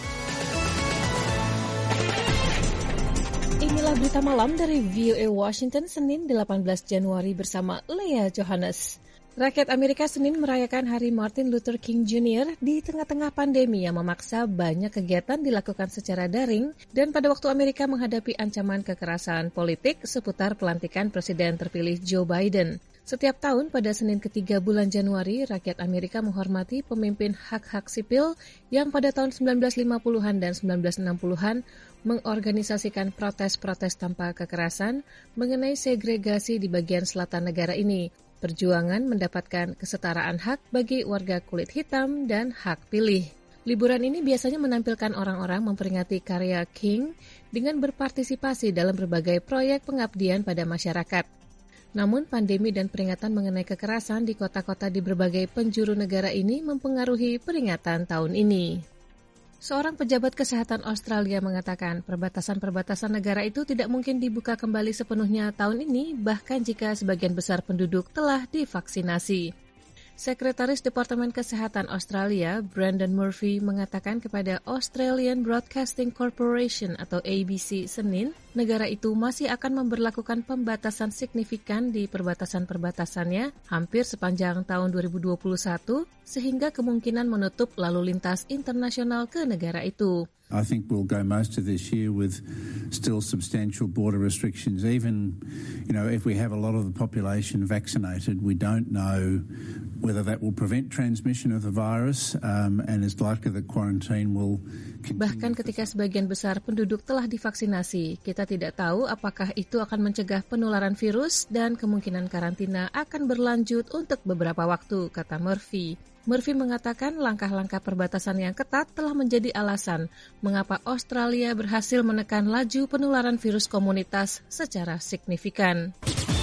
Inilah berita malam dari V O A Washington Senin delapan belas Januari bersama Lea Johannes. Rakyat Amerika Senin merayakan Hari Martin Luther King Junior di tengah-tengah pandemi yang memaksa banyak kegiatan dilakukan secara daring dan pada waktu Amerika menghadapi ancaman kekerasan politik seputar pelantikan Presiden terpilih Joe Biden. Setiap tahun pada Senin ketiga bulan Januari, rakyat Amerika menghormati pemimpin hak-hak sipil yang pada tahun sembilan belas lima puluhan dan sembilan belas enam puluhan mengorganisasikan protes-protes tanpa kekerasan mengenai segregasi di bagian selatan negara ini, perjuangan mendapatkan kesetaraan hak bagi warga kulit hitam dan hak pilih. Liburan ini biasanya menampilkan orang-orang memperingati karya King dengan berpartisipasi dalam berbagai proyek pengabdian pada masyarakat. Namun pandemi dan peringatan mengenai kekerasan di kota-kota di berbagai penjuru negara ini mempengaruhi peringatan tahun ini. Seorang pejabat kesehatan Australia mengatakan perbatasan-perbatasan negara itu tidak mungkin dibuka kembali sepenuhnya tahun ini, bahkan jika sebagian besar penduduk telah divaksinasi. Sekretaris Departemen Kesehatan Australia, Brendan Murphy, mengatakan kepada Australian Broadcasting Corporation atau A B C Senin, negara itu masih akan memberlakukan pembatasan signifikan di perbatasan-perbatasannya hampir sepanjang tahun dua ribu dua puluh satu, sehingga kemungkinan menutup lalu lintas internasional ke negara itu. I think we'll go most of this year with still substantial border restrictions. Even, you know, if we have a lot of the population vaccinated, we don't know whether that will prevent transmission of the virus, um, and it's likely that quarantine will continue. Bahkan ketika sebagian besar penduduk telah divaksinasi, kita tidak tahu apakah itu akan mencegah penularan virus dan kemungkinan karantina akan berlanjut untuk beberapa waktu, kata Murphy. Murphy mengatakan langkah-langkah perbatasan yang ketat telah menjadi alasan mengapa Australia berhasil menekan laju penularan virus komunitas secara signifikan.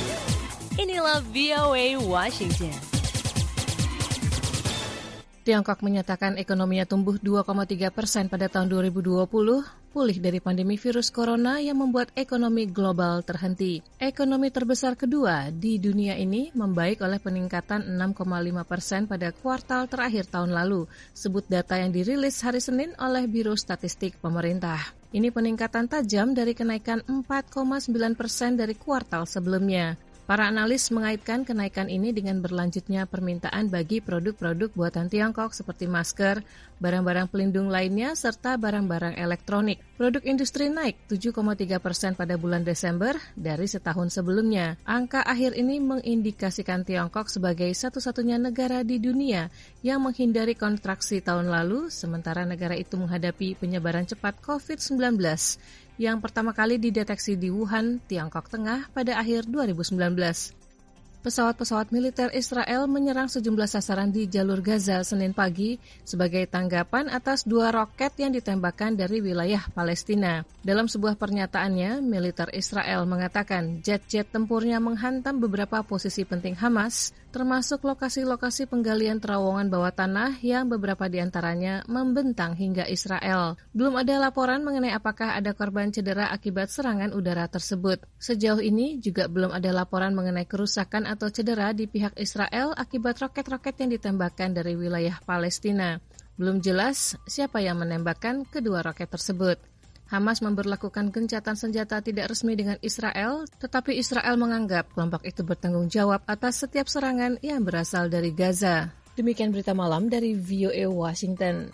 Inilah V O A Washington. Tiongkok menyatakan ekonominya tumbuh dua koma tiga persen pada tahun dua ribu dua puluh, pulih dari pandemi virus corona yang membuat ekonomi global terhenti. Ekonomi terbesar kedua di dunia ini membaik oleh peningkatan enam koma lima persen pada kuartal terakhir tahun lalu, sebut data yang dirilis hari Senin oleh Biro Statistik Pemerintah. Ini peningkatan tajam dari kenaikan empat koma sembilan persen dari kuartal sebelumnya. Para analis mengaitkan kenaikan ini dengan berlanjutnya permintaan bagi produk-produk buatan Tiongkok seperti masker, barang-barang pelindung lainnya, serta barang-barang elektronik. Produk industri naik tujuh koma tiga persen pada bulan Desember dari setahun sebelumnya. Angka akhir ini mengindikasikan Tiongkok sebagai satu-satunya negara di dunia yang menghindari kontraksi tahun lalu, sementara negara itu menghadapi penyebaran cepat covid sembilan belas. Yang pertama kali dideteksi di Wuhan, Tiongkok Tengah pada akhir dua ribu sembilan belas. Pesawat-pesawat militer Israel menyerang sejumlah sasaran di jalur Gaza Senin pagi sebagai tanggapan atas dua roket yang ditembakkan dari wilayah Palestina. Dalam sebuah pernyataannya, militer Israel mengatakan jet-jet tempurnya menghantam beberapa posisi penting Hamas, termasuk lokasi-lokasi penggalian terowongan bawah tanah yang beberapa di antaranya membentang hingga Israel. Belum ada laporan mengenai apakah ada korban cedera akibat serangan udara tersebut. Sejauh ini juga belum ada laporan mengenai kerusakan atau cedera di pihak Israel akibat roket-roket yang ditembakkan dari wilayah Palestina. Belum jelas siapa yang menembakkan kedua roket tersebut. Hamas memberlakukan gencatan senjata tidak resmi dengan Israel, tetapi Israel menganggap kelompok itu bertanggung jawab atas setiap serangan yang berasal dari Gaza. Demikian berita malam dari V O A Washington.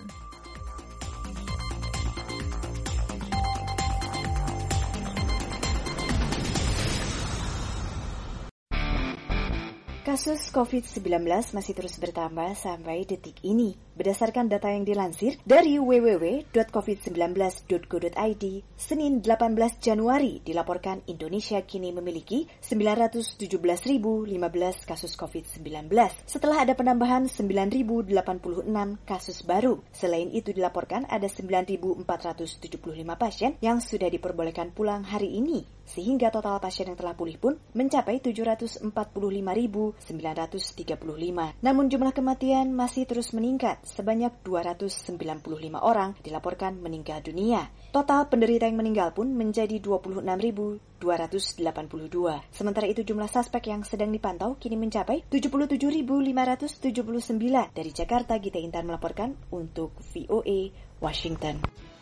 Kasus covid sembilan belas masih terus bertambah sampai detik ini. Berdasarkan data yang dilansir dari w w w dot covid sembilan belas dot go dot i d, Senin delapan belas Januari dilaporkan Indonesia kini memiliki sembilan ratus tujuh belas ribu lima belas kasus covid sembilan belas setelah ada penambahan sembilan ribu delapan puluh enam kasus baru. Selain itu dilaporkan ada sembilan ribu empat ratus tujuh puluh lima pasien yang sudah diperbolehkan pulang hari ini, sehingga total pasien yang telah pulih pun mencapai tujuh ratus empat puluh lima ribu sembilan ratus tiga puluh lima. Namun jumlah kematian masih terus meningkat. Sebanyak dua ratus sembilan puluh lima orang dilaporkan meninggal dunia. Total penderita yang meninggal pun menjadi dua puluh enam ribu dua ratus delapan puluh dua. Sementara itu jumlah suspek yang sedang dipantau kini mencapai tujuh puluh tujuh ribu lima ratus tujuh puluh sembilan. Dari Jakarta, Gita Intan melaporkan untuk V O A Washington.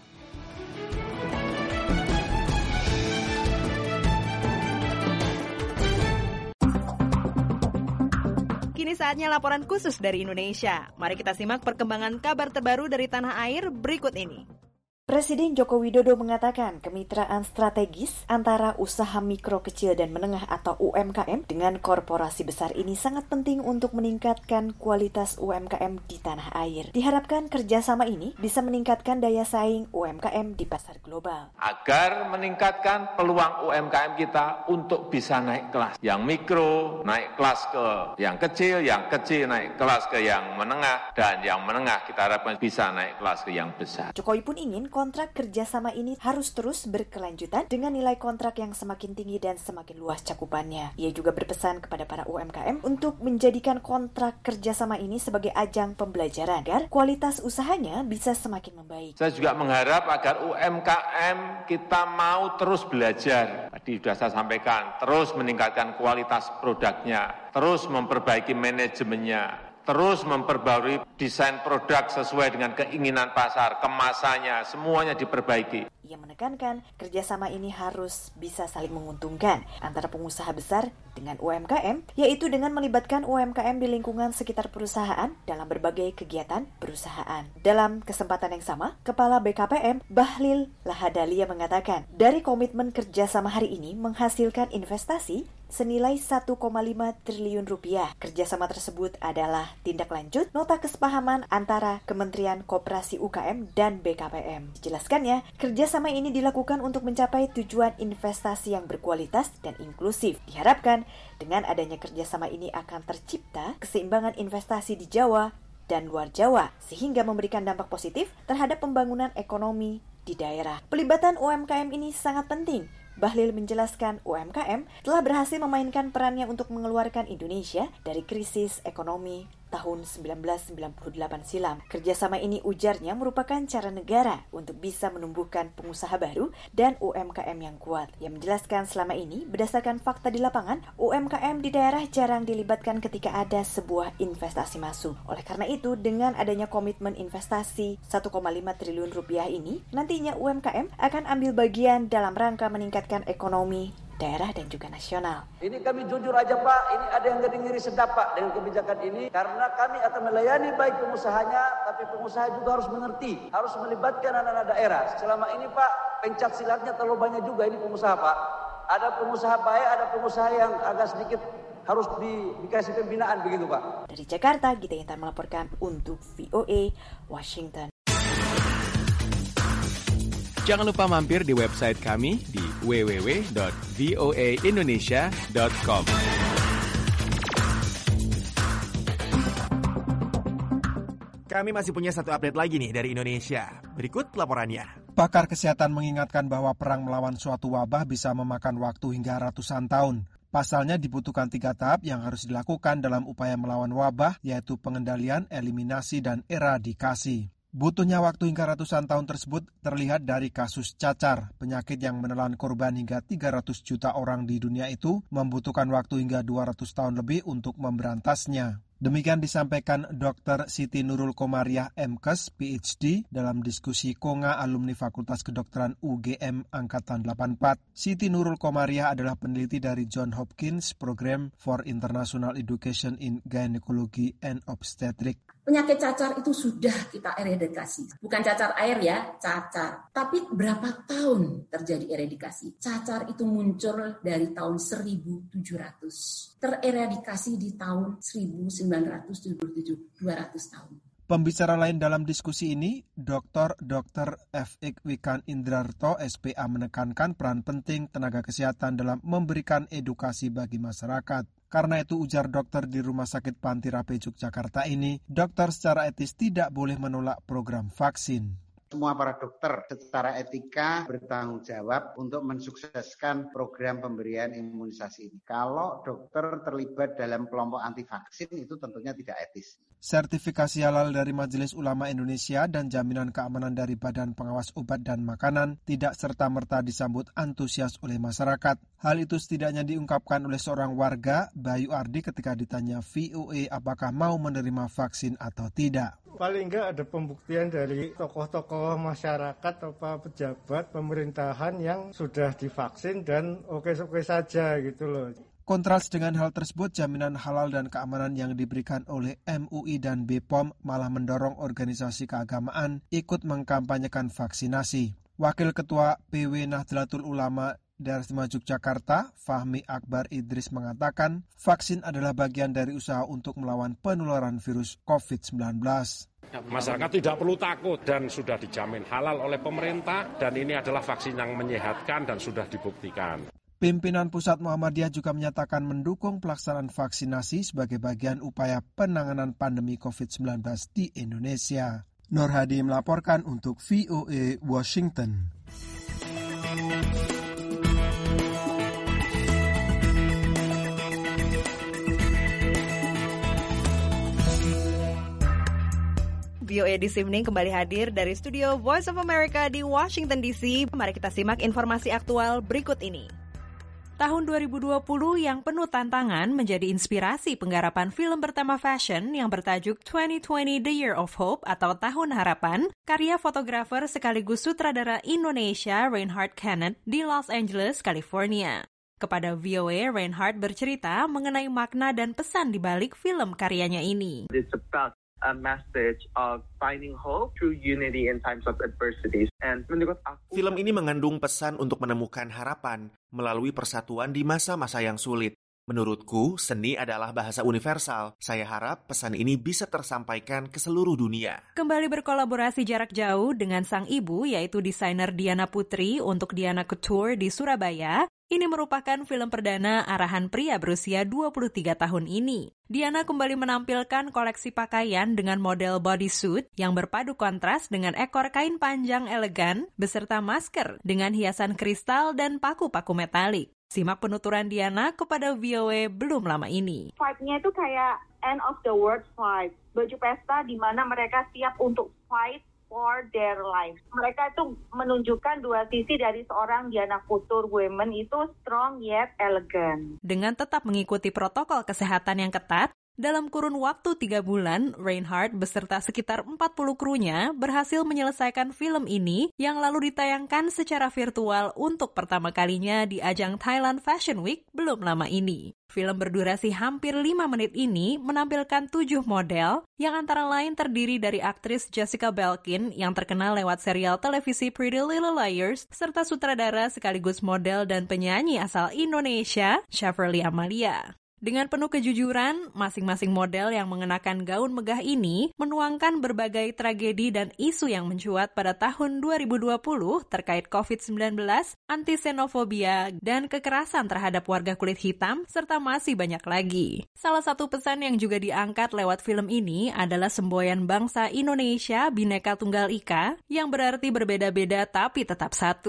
Kini saatnya laporan khusus dari Indonesia. Mari kita simak perkembangan kabar terbaru dari tanah air berikut ini. Presiden Joko Widodo mengatakan kemitraan strategis antara usaha mikro, kecil, dan menengah atau U M K M dengan korporasi besar ini sangat penting untuk meningkatkan kualitas U M K M di tanah air. Diharapkan kerjasama ini bisa meningkatkan daya saing U M K M di pasar global. Agar meningkatkan peluang U M K M kita untuk bisa naik kelas. Yang mikro naik kelas ke yang kecil, yang kecil naik kelas ke yang menengah, dan yang menengah kita harapkan bisa naik kelas ke yang besar. Jokowi pun ingin kontrak kerjasama ini harus terus berkelanjutan dengan nilai kontrak yang semakin tinggi dan semakin luas cakupannya. Ia juga berpesan kepada para U M K M untuk menjadikan kontrak kerjasama ini sebagai ajang pembelajaran agar kualitas usahanya bisa semakin membaik. Saya juga mengharap agar U M K M kita mau terus belajar. Tadi sudah saya sampaikan, terus meningkatkan kualitas produknya, terus memperbaiki manajemennya, terus memperbarui desain produk sesuai dengan keinginan pasar, kemasannya, semuanya diperbaiki. Ia menekankan kerjasama ini harus bisa saling menguntungkan antara pengusaha besar dengan U M K M, yaitu dengan melibatkan U M K M di lingkungan sekitar perusahaan dalam berbagai kegiatan perusahaan. Dalam kesempatan yang sama, Kepala B K P M Bahlil Lahadalia mengatakan, dari komitmen kerjasama hari ini menghasilkan investasi senilai satu koma lima triliun rupiah. Kerjasama tersebut adalah tindak lanjut nota kesepahaman antara Kementerian Koperasi U K M dan B K P M. Dijelaskannya, kerjasama ini dilakukan untuk mencapai tujuan investasi yang berkualitas dan inklusif. Diharapkan dengan adanya kerjasama ini akan tercipta keseimbangan investasi di Jawa dan luar Jawa, sehingga memberikan dampak positif terhadap pembangunan ekonomi di daerah. Pelibatan U M K M ini sangat penting. Bahlil menjelaskan U M K M telah berhasil memainkan perannya untuk mengeluarkan Indonesia dari krisis ekonomi tahun seribu sembilan ratus sembilan puluh delapan silam. Kerjasama ini, ujarnya, merupakan cara negara untuk bisa menumbuhkan pengusaha baru dan U M K M yang kuat. Ia menjelaskan selama ini, berdasarkan fakta di lapangan, U M K M di daerah jarang dilibatkan ketika ada sebuah investasi masuk. Oleh karena itu, dengan adanya komitmen investasi satu koma lima triliun rupiah ini, nantinya U M K M akan ambil bagian dalam rangka meningkatkan ekonomi daerah dan juga nasional. Ini kami jujur aja Pak, ini ada yang ngeri-ngeri sedap Pak dengan kebijakan ini, karena kami akan melayani baik pengusahanya, tapi pengusaha juga harus mengerti, harus melibatkan anak-anak daerah. Selama ini Pak, pencat silatnya terlalu banyak juga ini pengusaha Pak. Ada pengusaha baik, ada pengusaha yang agak sedikit harus di, dikasih pembinaan begitu Pak. Dari Jakarta, Gita Intan melaporkan untuk V O A Washington. Jangan lupa mampir di website kami di w w w dot v o a indonesia dot com. Kami masih punya satu update lagi nih dari Indonesia. Berikut laporannya. Pakar kesehatan mengingatkan bahwa perang melawan suatu wabah bisa memakan waktu hingga ratusan tahun. Pasalnya dibutuhkan tiga tahap yang harus dilakukan dalam upaya melawan wabah, yaitu pengendalian, eliminasi, dan eradikasi. Butuhnya waktu hingga ratusan tahun tersebut terlihat dari kasus cacar. Penyakit yang menelan korban hingga tiga ratus juta orang di dunia itu membutuhkan waktu hingga dua ratus tahun lebih untuk memberantasnya. Demikian disampaikan Dokter Siti Nurul Komariah M Kes, P H D, dalam diskusi Konga alumni Fakultas Kedokteran U G M Angkatan delapan puluh empat. Siti Nurul Komariah adalah peneliti dari John Hopkins Program for International Education in Gynecology and Obstetrics. Penyakit cacar itu sudah kita eradikasi. Bukan cacar air ya, cacar. Tapi berapa tahun terjadi eradikasi? Cacar itu muncul dari tahun seribu tujuh ratus. Tereradikasi di tahun seribu sembilan ratus tujuh puluh tujuh, dua ratus tahun. Pembicara lain dalam diskusi ini, Doktor Dokter F. Wikan Indrarto, S P A, menekankan peran penting tenaga kesehatan dalam memberikan edukasi bagi masyarakat. Karena itu, ujar dokter di Rumah Sakit Panti Rape Yogyakarta ini, dokter secara etis tidak boleh menolak program vaksin. Semua para dokter secara etika bertanggung jawab untuk mensukseskan program pemberian imunisasi ini. Kalau dokter terlibat dalam kelompok anti vaksin itu tentunya tidak etis. Sertifikasi halal dari Majelis Ulama Indonesia dan jaminan keamanan dari Badan Pengawas Obat dan Makanan tidak serta-merta disambut antusias oleh masyarakat. Hal itu setidaknya diungkapkan oleh seorang warga, Bayu Ardi, ketika ditanya V O A apakah mau menerima vaksin atau tidak. Paling enggak ada pembuktian dari tokoh-tokoh masyarakat atau pejabat pemerintahan yang sudah divaksin dan oke-oke saja gitu loh. Kontras dengan hal tersebut, jaminan halal dan keamanan yang diberikan oleh M U I dan B P O M malah mendorong organisasi keagamaan ikut mengkampanyekan vaksinasi. Wakil Ketua P W Nahdlatul Ulama Daerah Istimewa Yogyakarta, Fahmi Akbar Idris, mengatakan vaksin adalah bagian dari usaha untuk melawan penularan virus covid sembilan belas. Masyarakat tidak perlu takut dan sudah dijamin halal oleh pemerintah dan ini adalah vaksin yang menyehatkan dan sudah dibuktikan. Pimpinan Pusat Muhammadiyah juga menyatakan mendukung pelaksanaan vaksinasi sebagai bagian upaya penanganan pandemi covid sembilan belas di Indonesia. Nur Hadi melaporkan untuk V O A Washington. V O A This Evening kembali hadir dari studio Voice of America di Washington D C. Mari kita simak informasi aktual berikut ini. Tahun dua ribu dua puluh yang penuh tantangan menjadi inspirasi penggarapan film bertema fashion yang bertajuk twenty twenty The Year of Hope atau Tahun Harapan, karya fotografer sekaligus sutradara Indonesia Reinhard Kenneth di Los Angeles, California. Kepada V O A, Reinhard bercerita mengenai makna dan pesan di balik film karyanya ini. It's about a message of finding hope through unity in times of adversity. And menurut aku, film ini mengandung pesan untuk menemukan harapan melalui persatuan di masa-masa yang sulit. Menurutku, seni adalah bahasa universal. Saya harap pesan ini bisa tersampaikan ke seluruh dunia. Kembali berkolaborasi jarak jauh dengan sang ibu, yaitu desainer Diana Putri untuk Diana Couture di Surabaya. Ini merupakan film perdana arahan pria berusia dua puluh tiga tahun ini. Diana kembali menampilkan koleksi pakaian dengan model bodysuit yang berpadu kontras dengan ekor kain panjang elegan beserta masker dengan hiasan kristal dan paku-paku metalik. Simak penuturan Diana kepada V O A belum lama ini. Vibe-nya itu kayak end of the world vibe. Baju pesta di mana mereka siap untuk fight for their life. Mereka itu menunjukkan dua sisi dari seorang Diana Couture women itu strong yet elegant. Dengan tetap mengikuti protokol kesehatan yang ketat, dalam kurun waktu tiga bulan, Reinhard beserta sekitar empat puluh krunya berhasil menyelesaikan film ini yang lalu ditayangkan secara virtual untuk pertama kalinya di ajang Thailand Fashion Week belum lama ini. Film berdurasi hampir lima menit ini menampilkan tujuh model yang antara lain terdiri dari aktris Jessica Belkin yang terkenal lewat serial televisi Pretty Little Liars serta sutradara sekaligus model dan penyanyi asal Indonesia, Shafferly Amalia. Dengan penuh kejujuran, masing-masing model yang mengenakan gaun megah ini menuangkan berbagai tragedi dan isu yang mencuat pada tahun dua ribu dua puluh terkait covid sembilan belas, anti-xenofobia, dan kekerasan terhadap warga kulit hitam, serta masih banyak lagi. Salah satu pesan yang juga diangkat lewat film ini adalah semboyan bangsa Indonesia Bhinneka Tunggal Ika, yang berarti berbeda-beda tapi tetap satu.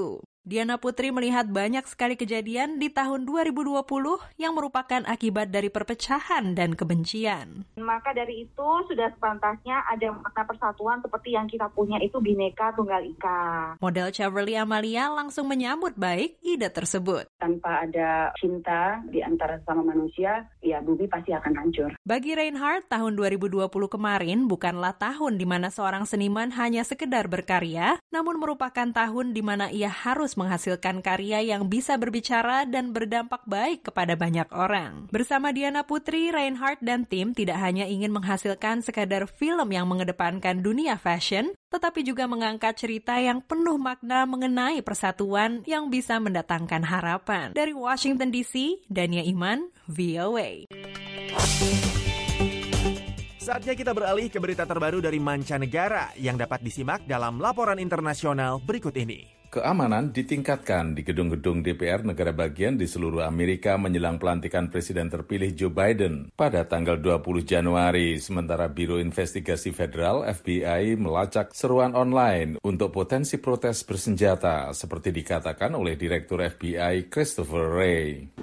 Diana Putri melihat banyak sekali kejadian di tahun dua ribu dua puluh yang merupakan akibat dari perpecahan dan kebencian. Maka dari itu sudah sepantasnya ada makna persatuan seperti yang kita punya itu Bhinneka Tunggal Ika. Model Cheverly Amalia langsung menyambut baik ide tersebut. Tanpa ada cinta di antara sama manusia, ya bumi pasti akan hancur. Bagi Reinhardt, tahun dua ribu dua puluh kemarin bukanlah tahun di mana seorang seniman hanya sekedar berkarya, namun merupakan tahun di mana ia harus menghasilkan karya yang bisa berbicara dan berdampak baik kepada banyak orang. Bersama Diana Putri, Reinhardt dan tim tidak hanya ingin menghasilkan sekadar film yang mengedepankan dunia fashion, tetapi juga mengangkat cerita yang penuh makna mengenai persatuan yang bisa mendatangkan harapan. Dari Washington D C, Dania Iman, V O A. Saatnya kita beralih ke berita terbaru dari mancanegara yang dapat disimak dalam laporan internasional berikut ini. Keamanan ditingkatkan di gedung-gedung D P R negara bagian di seluruh Amerika menjelang pelantikan Presiden terpilih Joe Biden pada tanggal dua puluh Januari. Sementara Biro Investigasi Federal F B I melacak seruan online untuk potensi protes bersenjata, seperti dikatakan oleh Direktur F B I Christopher Wray.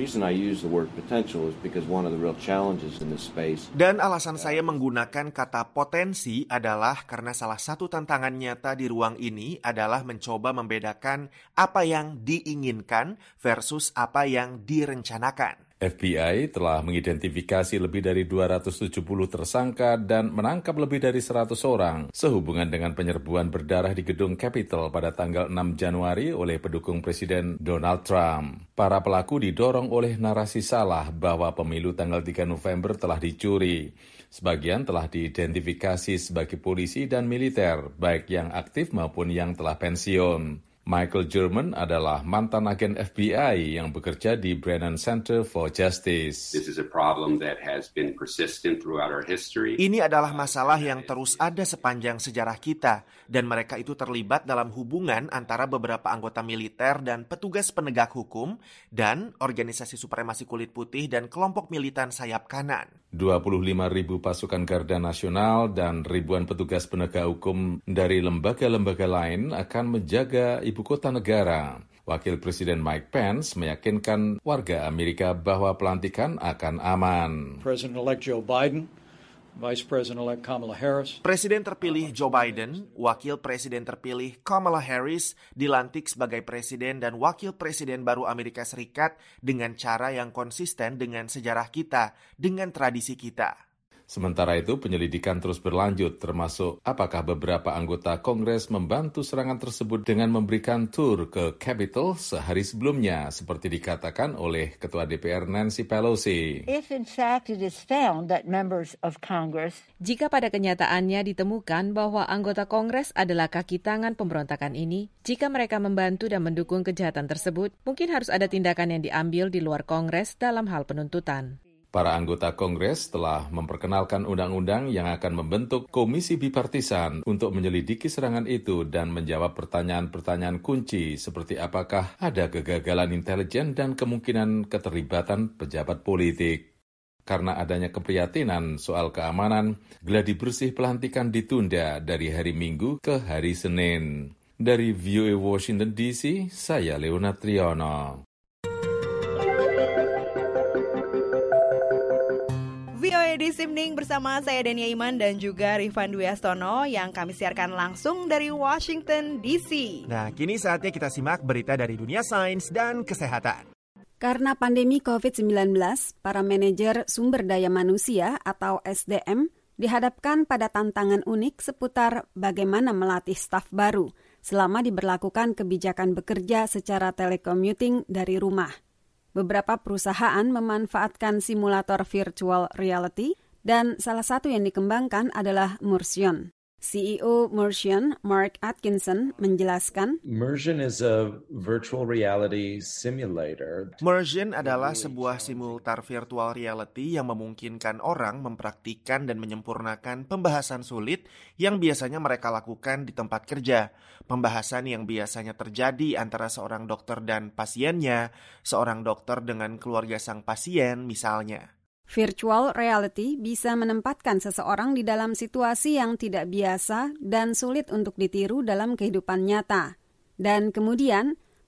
Dan alasan saya menggunakan kata potensi adalah karena salah satu tantangan nyata di ruang ini adalah mencoba membedakan apa yang diinginkan versus apa yang direncanakan. F B I telah mengidentifikasi lebih dari dua ratus tujuh puluh tersangka dan menangkap lebih dari seratus orang sehubungan dengan penyerbuan berdarah di gedung Capitol pada tanggal enam Januari oleh pendukung Presiden Donald Trump. Para pelaku didorong oleh narasi salah bahwa pemilu tanggal tiga November telah dicuri. Sebagian telah diidentifikasi sebagai polisi dan militer, baik yang aktif maupun yang telah pensiun. Michael German adalah mantan agen F B I yang bekerja di Brennan Center for Justice. This is a problem that has been persistent throughout our history. Ini adalah masalah yang terus ada sepanjang sejarah kita, dan mereka itu terlibat dalam hubungan antara beberapa anggota militer dan petugas penegak hukum dan organisasi supremasi kulit putih dan kelompok militan sayap kanan. dua puluh lima ribu pasukan Garda Nasional dan ribuan petugas penegak hukum dari lembaga-lembaga lain akan menjaga ibu kota negara. Wakil Presiden Mike Pence meyakinkan warga Amerika bahwa pelantikan akan aman. President-elect Joe Biden, Vice President-elect Kamala Harris. Presiden terpilih Joe Biden, Wakil Presiden terpilih Kamala Harris dilantik sebagai Presiden dan Wakil Presiden baru Amerika Serikat dengan cara yang konsisten dengan sejarah kita, dengan tradisi kita. Sementara itu, penyelidikan terus berlanjut, termasuk apakah beberapa anggota Kongres membantu serangan tersebut dengan memberikan tur ke Capitol sehari sebelumnya, seperti dikatakan oleh Ketua D P R Nancy Pelosi. If in fact it is found that members of Congress, jika pada kenyataannya ditemukan bahwa anggota Kongres adalah kaki tangan pemberontakan ini, jika mereka membantu dan mendukung kejahatan tersebut, mungkin harus ada tindakan yang diambil di luar Kongres dalam hal penuntutan. Para anggota Kongres telah memperkenalkan undang-undang yang akan membentuk komisi bipartisan untuk menyelidiki serangan itu dan menjawab pertanyaan-pertanyaan kunci seperti apakah ada kegagalan intelijen dan kemungkinan keterlibatan pejabat politik. Karena adanya keprihatinan soal keamanan, gladi bersih pelantikan ditunda dari hari Minggu ke hari Senin. Dari V O A Washington D C, saya Leonard Triono. V O A This Evening bersama saya Dania Iman dan juga Rifan Dwi Astono yang kami siarkan langsung dari Washington D C. Nah, kini saatnya kita simak berita dari dunia sains dan kesehatan. Karena pandemi covid sembilan belas, para manajer sumber daya manusia atau S D M dihadapkan pada tantangan unik seputar bagaimana melatih staf baru selama diberlakukan kebijakan bekerja secara telecommuting dari rumah. Beberapa perusahaan memanfaatkan simulator virtual reality dan salah satu yang dikembangkan adalah Mersion. C E O Mersion, Mark Atkinson, menjelaskan, Mersion is a virtual reality simulator. Mersion adalah sebuah simulator virtual reality yang memungkinkan orang mempraktikkan dan menyempurnakan pembahasan sulit yang biasanya mereka lakukan di tempat kerja. Pembahasan yang biasanya terjadi antara seorang dokter dan pasiennya, seorang dokter dengan keluarga sang pasien misalnya. Virtual reality bisa menempatkan seseorang di dalam situasi yang tidak biasa dan sulit untuk ditiru dalam kehidupan nyata. Dan kemudian,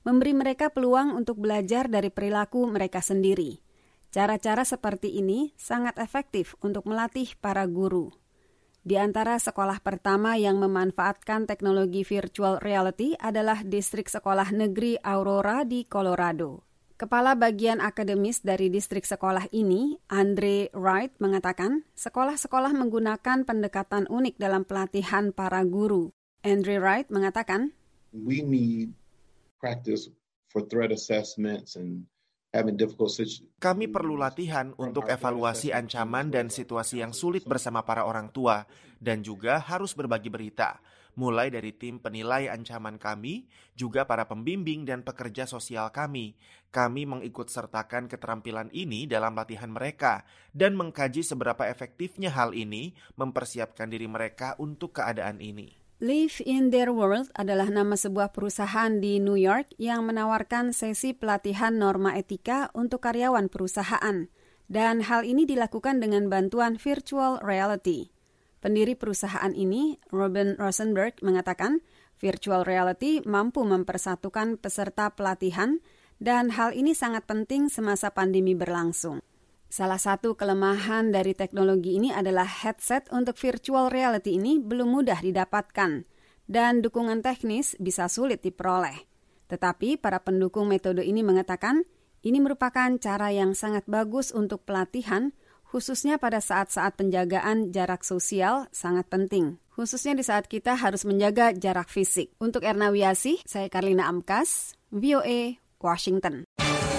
memberi mereka peluang untuk belajar dari perilaku mereka sendiri. Cara-cara seperti ini sangat efektif untuk melatih para guru. Di antara sekolah pertama yang memanfaatkan teknologi virtual reality adalah distrik sekolah negeri Aurora di Colorado. Kepala bagian akademis dari distrik sekolah ini, Andre Wright, mengatakan sekolah-sekolah menggunakan pendekatan unik dalam pelatihan para guru. Andre Wright mengatakan, we need practice for threat assessments and Kami perlu latihan untuk evaluasi ancaman dan situasi yang sulit bersama para orang tua, dan juga harus berbagi berita, mulai dari tim penilai ancaman kami, juga para pembimbing dan pekerja sosial kami. Kami mengikutsertakan keterampilan ini dalam latihan mereka, dan mengkaji seberapa efektifnya hal ini mempersiapkan diri mereka untuk keadaan ini. Live in Their World adalah nama sebuah perusahaan di New York yang menawarkan sesi pelatihan norma etika untuk karyawan perusahaan. Dan hal ini dilakukan dengan bantuan virtual reality. Pendiri perusahaan ini, Robin Rosenberg, mengatakan virtual reality mampu mempersatukan peserta pelatihan dan hal ini sangat penting semasa pandemi berlangsung. Salah satu kelemahan dari teknologi ini adalah headset untuk virtual reality ini belum mudah didapatkan dan dukungan teknis bisa sulit diperoleh. Tetapi para pendukung metode ini mengatakan ini merupakan cara yang sangat bagus untuk pelatihan, khususnya pada saat-saat penjagaan jarak sosial sangat penting. Khususnya di saat kita harus menjaga jarak fisik. Untuk Erna Wiasih, saya Karlina Amkas, V O A, Washington.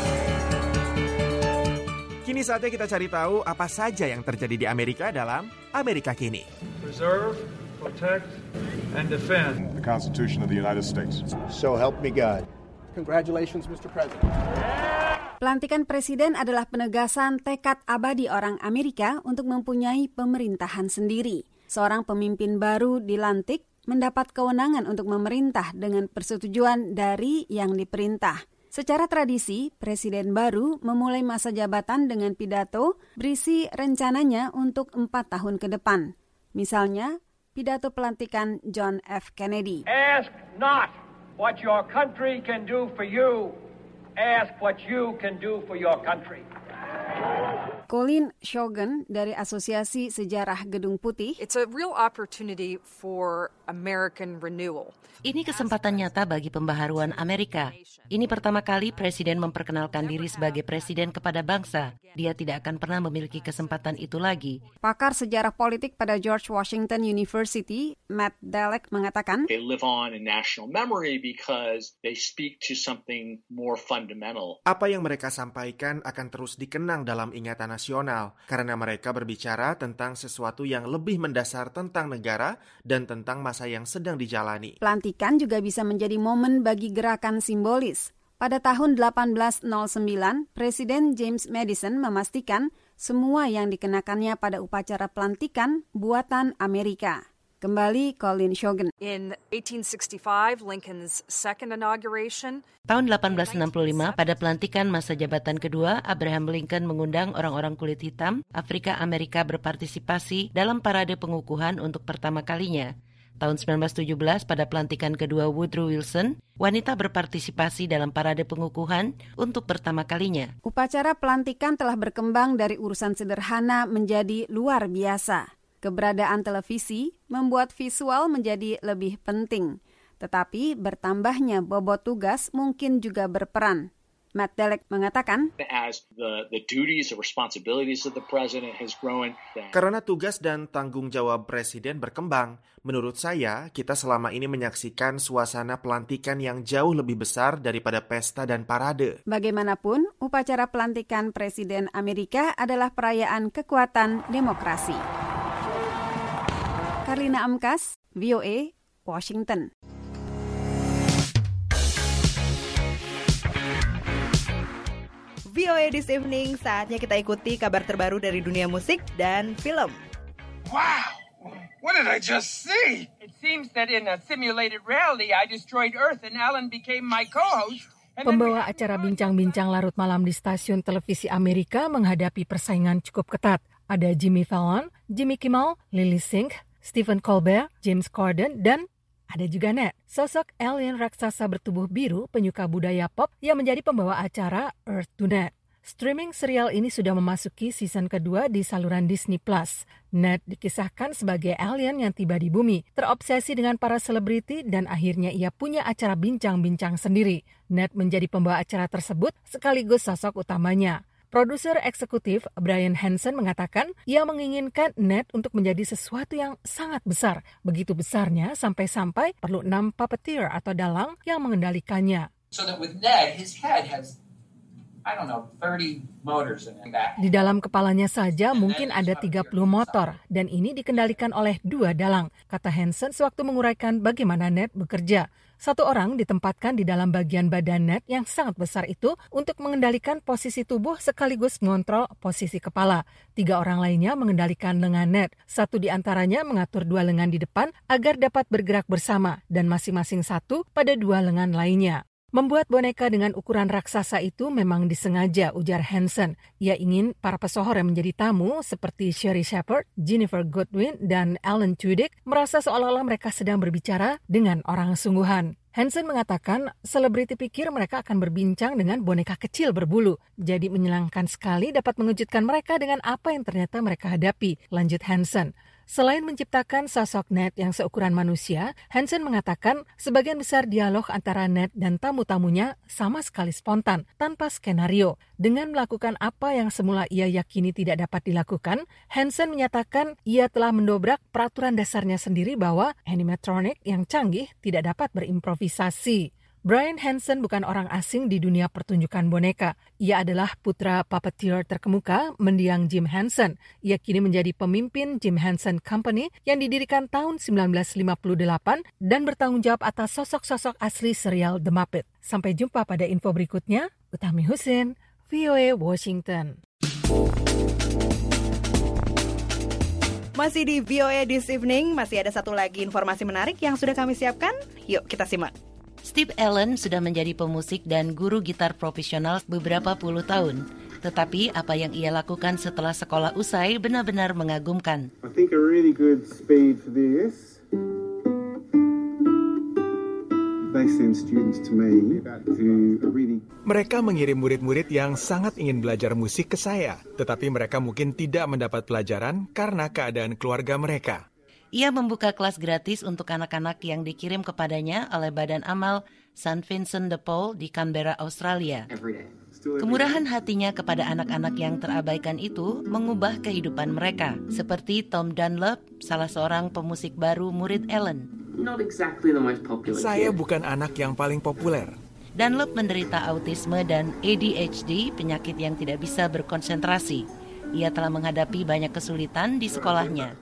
Kini saatnya kita cari tahu apa saja yang terjadi di Amerika dalam Amerika Kini. Preserve, protect, and defend the Constitution of the United States. So help me God. Congratulations, Mister President. Pelantikan presiden adalah penegasan tekad abadi orang Amerika untuk mempunyai pemerintahan sendiri. Seorang pemimpin baru dilantik mendapat kewenangan untuk memerintah dengan persetujuan dari yang diperintah. Secara tradisi, presiden baru memulai masa jabatan dengan pidato berisi rencananya untuk empat tahun ke depan. Misalnya, pidato pelantikan John F. Kennedy. Ask not what your country can do for you. Ask what you can do for your country. Colin Shogan dari Asosiasi Sejarah Gedung Putih. It's a real opportunity for American renewal. Ini kesempatan nyata bagi pembaharuan Amerika. Ini pertama kali presiden memperkenalkan diri sebagai presiden kepada bangsa. Dia tidak akan pernah memiliki kesempatan itu lagi. Pakar sejarah politik pada George Washington University, Matt Dallek, mengatakan, They live on in national memory because they speak to something more fundamental. Apa yang mereka sampaikan akan terus dikenang dalam ingatan nasional karena mereka berbicara tentang sesuatu yang lebih mendasar tentang negara dan tentang masa yang sedang dijalani. Pelantikan juga bisa menjadi momen bagi gerakan simbolis. Pada tahun delapan belas nol sembilan, Presiden James Madison memastikan semua yang dikenakannya pada upacara pelantikan buatan Amerika. Kembali Colin Shogan. In eighteen sixty-five, Lincoln's second inauguration. Tahun delapan belas enam puluh lima, pada pelantikan masa jabatan kedua, Abraham Lincoln mengundang orang-orang kulit hitam Afrika Amerika berpartisipasi dalam parade pengukuhan untuk pertama kalinya. Tahun sembilan belas tujuh belas, pada pelantikan kedua Woodrow Wilson, wanita berpartisipasi dalam parade pengukuhan untuk pertama kalinya. Upacara pelantikan telah berkembang dari urusan sederhana menjadi luar biasa. Keberadaan televisi membuat visual menjadi lebih penting, tetapi bertambahnya bobot tugas mungkin juga berperan. Matt Dallek mengatakan, As the, the duties and responsibilities of the president has grown, then... Karena tugas dan tanggung jawab presiden berkembang, menurut saya kita selama ini menyaksikan suasana pelantikan yang jauh lebih besar daripada pesta dan parade. Bagaimanapun, upacara pelantikan Presiden Amerika adalah perayaan kekuatan demokrasi. Karlina Amkas, V O A, Washington. V O A This Evening, saatnya kita ikuti kabar terbaru dari dunia musik dan film. Wow! What did I just see? It seems that in a simulated reality I destroyed Earth and Alan became my co-host. Pembawa acara bincang-bincang larut malam di stasiun televisi Amerika menghadapi persaingan cukup ketat. Ada Jimmy Fallon, Jimmy Kimmel, Lily Singh, Stephen Colbert, James Corden, dan Ada juga Ned, sosok alien raksasa bertubuh biru penyuka budaya pop yang menjadi pembawa acara Earth to Ned. Streaming serial ini sudah memasuki season kedua di saluran Disney Plus. Ned dikisahkan sebagai alien yang tiba di bumi, terobsesi dengan para selebriti dan akhirnya ia punya acara bincang-bincang sendiri. Ned menjadi pembawa acara tersebut sekaligus sosok utamanya. Produser eksekutif Brian Hansen mengatakan ia menginginkan Ned untuk menjadi sesuatu yang sangat besar. Begitu besarnya sampai-sampai perlu enam puppeteer atau dalang yang mengendalikannya. So that with Ned, his head has, I don't know, thirty motors in that. Di dalam kepalanya saja mungkin ada tiga puluh motor dan ini dikendalikan oleh dua dalang, kata Hansen sewaktu menguraikan bagaimana Ned bekerja. Satu orang ditempatkan di dalam bagian badan Ned yang sangat besar itu untuk mengendalikan posisi tubuh sekaligus mengontrol posisi kepala. Tiga orang lainnya mengendalikan lengan Ned. Satu di antaranya mengatur dua lengan di depan agar dapat bergerak bersama dan masing-masing satu pada dua lengan lainnya. Membuat boneka dengan ukuran raksasa itu memang disengaja, ujar Hansen. Ia ingin para pesohor yang menjadi tamu seperti Sherry Shepherd, Jennifer Goodwin, dan Alan Tudyk merasa seolah-olah mereka sedang berbicara dengan orang sungguhan. Hansen mengatakan selebriti pikir mereka akan berbincang dengan boneka kecil berbulu. Jadi menyenangkan sekali dapat mengejutkan mereka dengan apa yang ternyata mereka hadapi, lanjut Hansen. Selain menciptakan sosok Ned yang seukuran manusia, Hansen mengatakan sebagian besar dialog antara Ned dan tamu-tamunya sama sekali spontan, tanpa skenario. Dengan melakukan apa yang semula ia yakini tidak dapat dilakukan, Hansen menyatakan ia telah mendobrak peraturan dasarnya sendiri bahwa animatronic yang canggih tidak dapat berimprovisasi. Brian Hansen bukan orang asing di dunia pertunjukan boneka. Ia adalah putra puppeteer terkemuka, mendiang Jim Henson. Ia kini menjadi pemimpin Jim Henson Company yang didirikan tahun sembilan belas lima puluh delapan dan bertanggung jawab atas sosok-sosok asli serial The Muppet. Sampai jumpa pada info berikutnya. Utami Husin, V O A Washington. Masih di V O A This Evening, masih ada satu lagi informasi menarik yang sudah kami siapkan. Yuk kita simak. Steve Allen sudah menjadi pemusik dan guru gitar profesional beberapa puluh tahun. Tetapi apa yang ia lakukan setelah sekolah usai benar-benar mengagumkan. I think a really good speed for this. They send students to me who are really... Mereka mengirim murid-murid yang sangat ingin belajar musik ke saya, tetapi mereka mungkin tidak mendapat pelajaran karena keadaan keluarga mereka. Ia membuka kelas gratis untuk anak-anak yang dikirim kepadanya oleh Badan Amal Saint Vincent de Paul di Canberra, Australia. Kemurahan hatinya kepada anak-anak yang terabaikan itu mengubah kehidupan mereka, seperti Tom Dunlop, salah seorang pemusik baru murid Allen. Saya bukan anak yang paling populer. Dunlop menderita autisme dan A D H D, penyakit yang tidak bisa berkonsentrasi. Ia telah menghadapi banyak kesulitan di sekolahnya.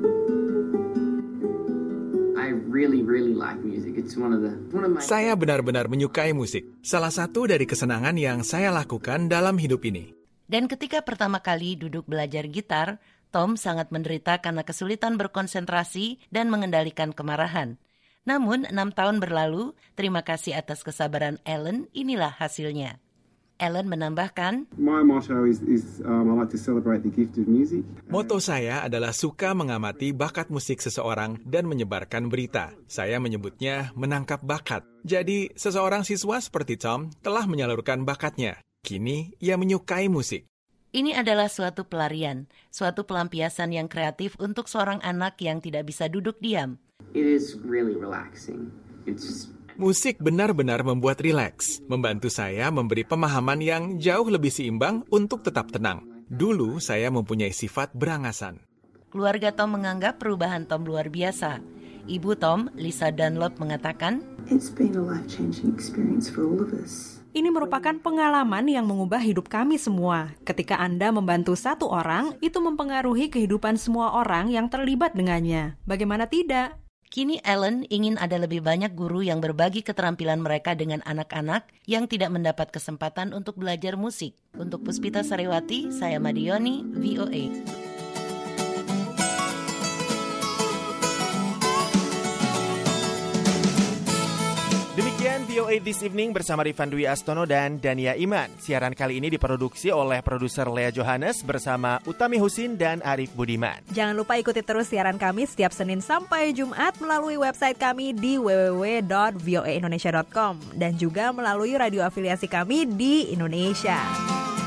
Really, really like music. It's one of the, one of my... Saya benar-benar menyukai musik. Salah satu dari kesenangan yang saya lakukan dalam hidup ini. Dan ketika pertama kali duduk belajar gitar, Tom sangat menderita karena kesulitan berkonsentrasi dan mengendalikan kemarahan. Namun, enam tahun berlalu, terima kasih atas kesabaran Allen, inilah hasilnya. Allen menambahkan, My motto is, is um, I like to celebrate the gift of music. Moto saya adalah suka mengamati bakat musik seseorang dan menyebarkan berita. Saya menyebutnya menangkap bakat. Jadi, seseorang siswa seperti Tom telah menyalurkan bakatnya. Kini, ia menyukai musik. Ini adalah suatu pelarian, suatu pelampiasan yang kreatif untuk seorang anak yang tidak bisa duduk diam. It is really relaxing. It's Musik benar-benar membuat rileks, membantu saya memberi pemahaman yang jauh lebih seimbang untuk tetap tenang. Dulu saya mempunyai sifat berangasan. Keluarga Tom menganggap perubahan Tom luar biasa. Ibu Tom, Lisa Dunlop, mengatakan, It's been a life-changing experience for all of us. Ini merupakan pengalaman yang mengubah hidup kami semua. Ketika Anda membantu satu orang, itu mempengaruhi kehidupan semua orang yang terlibat dengannya. Bagaimana tidak? Kini Allen ingin ada lebih banyak guru yang berbagi keterampilan mereka dengan anak-anak yang tidak mendapat kesempatan untuk belajar musik. Untuk Puspita Sariwati, saya Madioni, V O A. Demikian V V O A This Evening bersama Rifan Dwi Astono dan Dania Iman. Siaran kali ini diproduksi oleh produser Lea Johannes bersama Utami Husin dan Arif Budiman. Jangan lupa ikuti terus siaran kami setiap Senin sampai Jumat melalui website kami di w w w dot v o a indonesia dot com dan juga melalui radio afiliasi kami di Indonesia.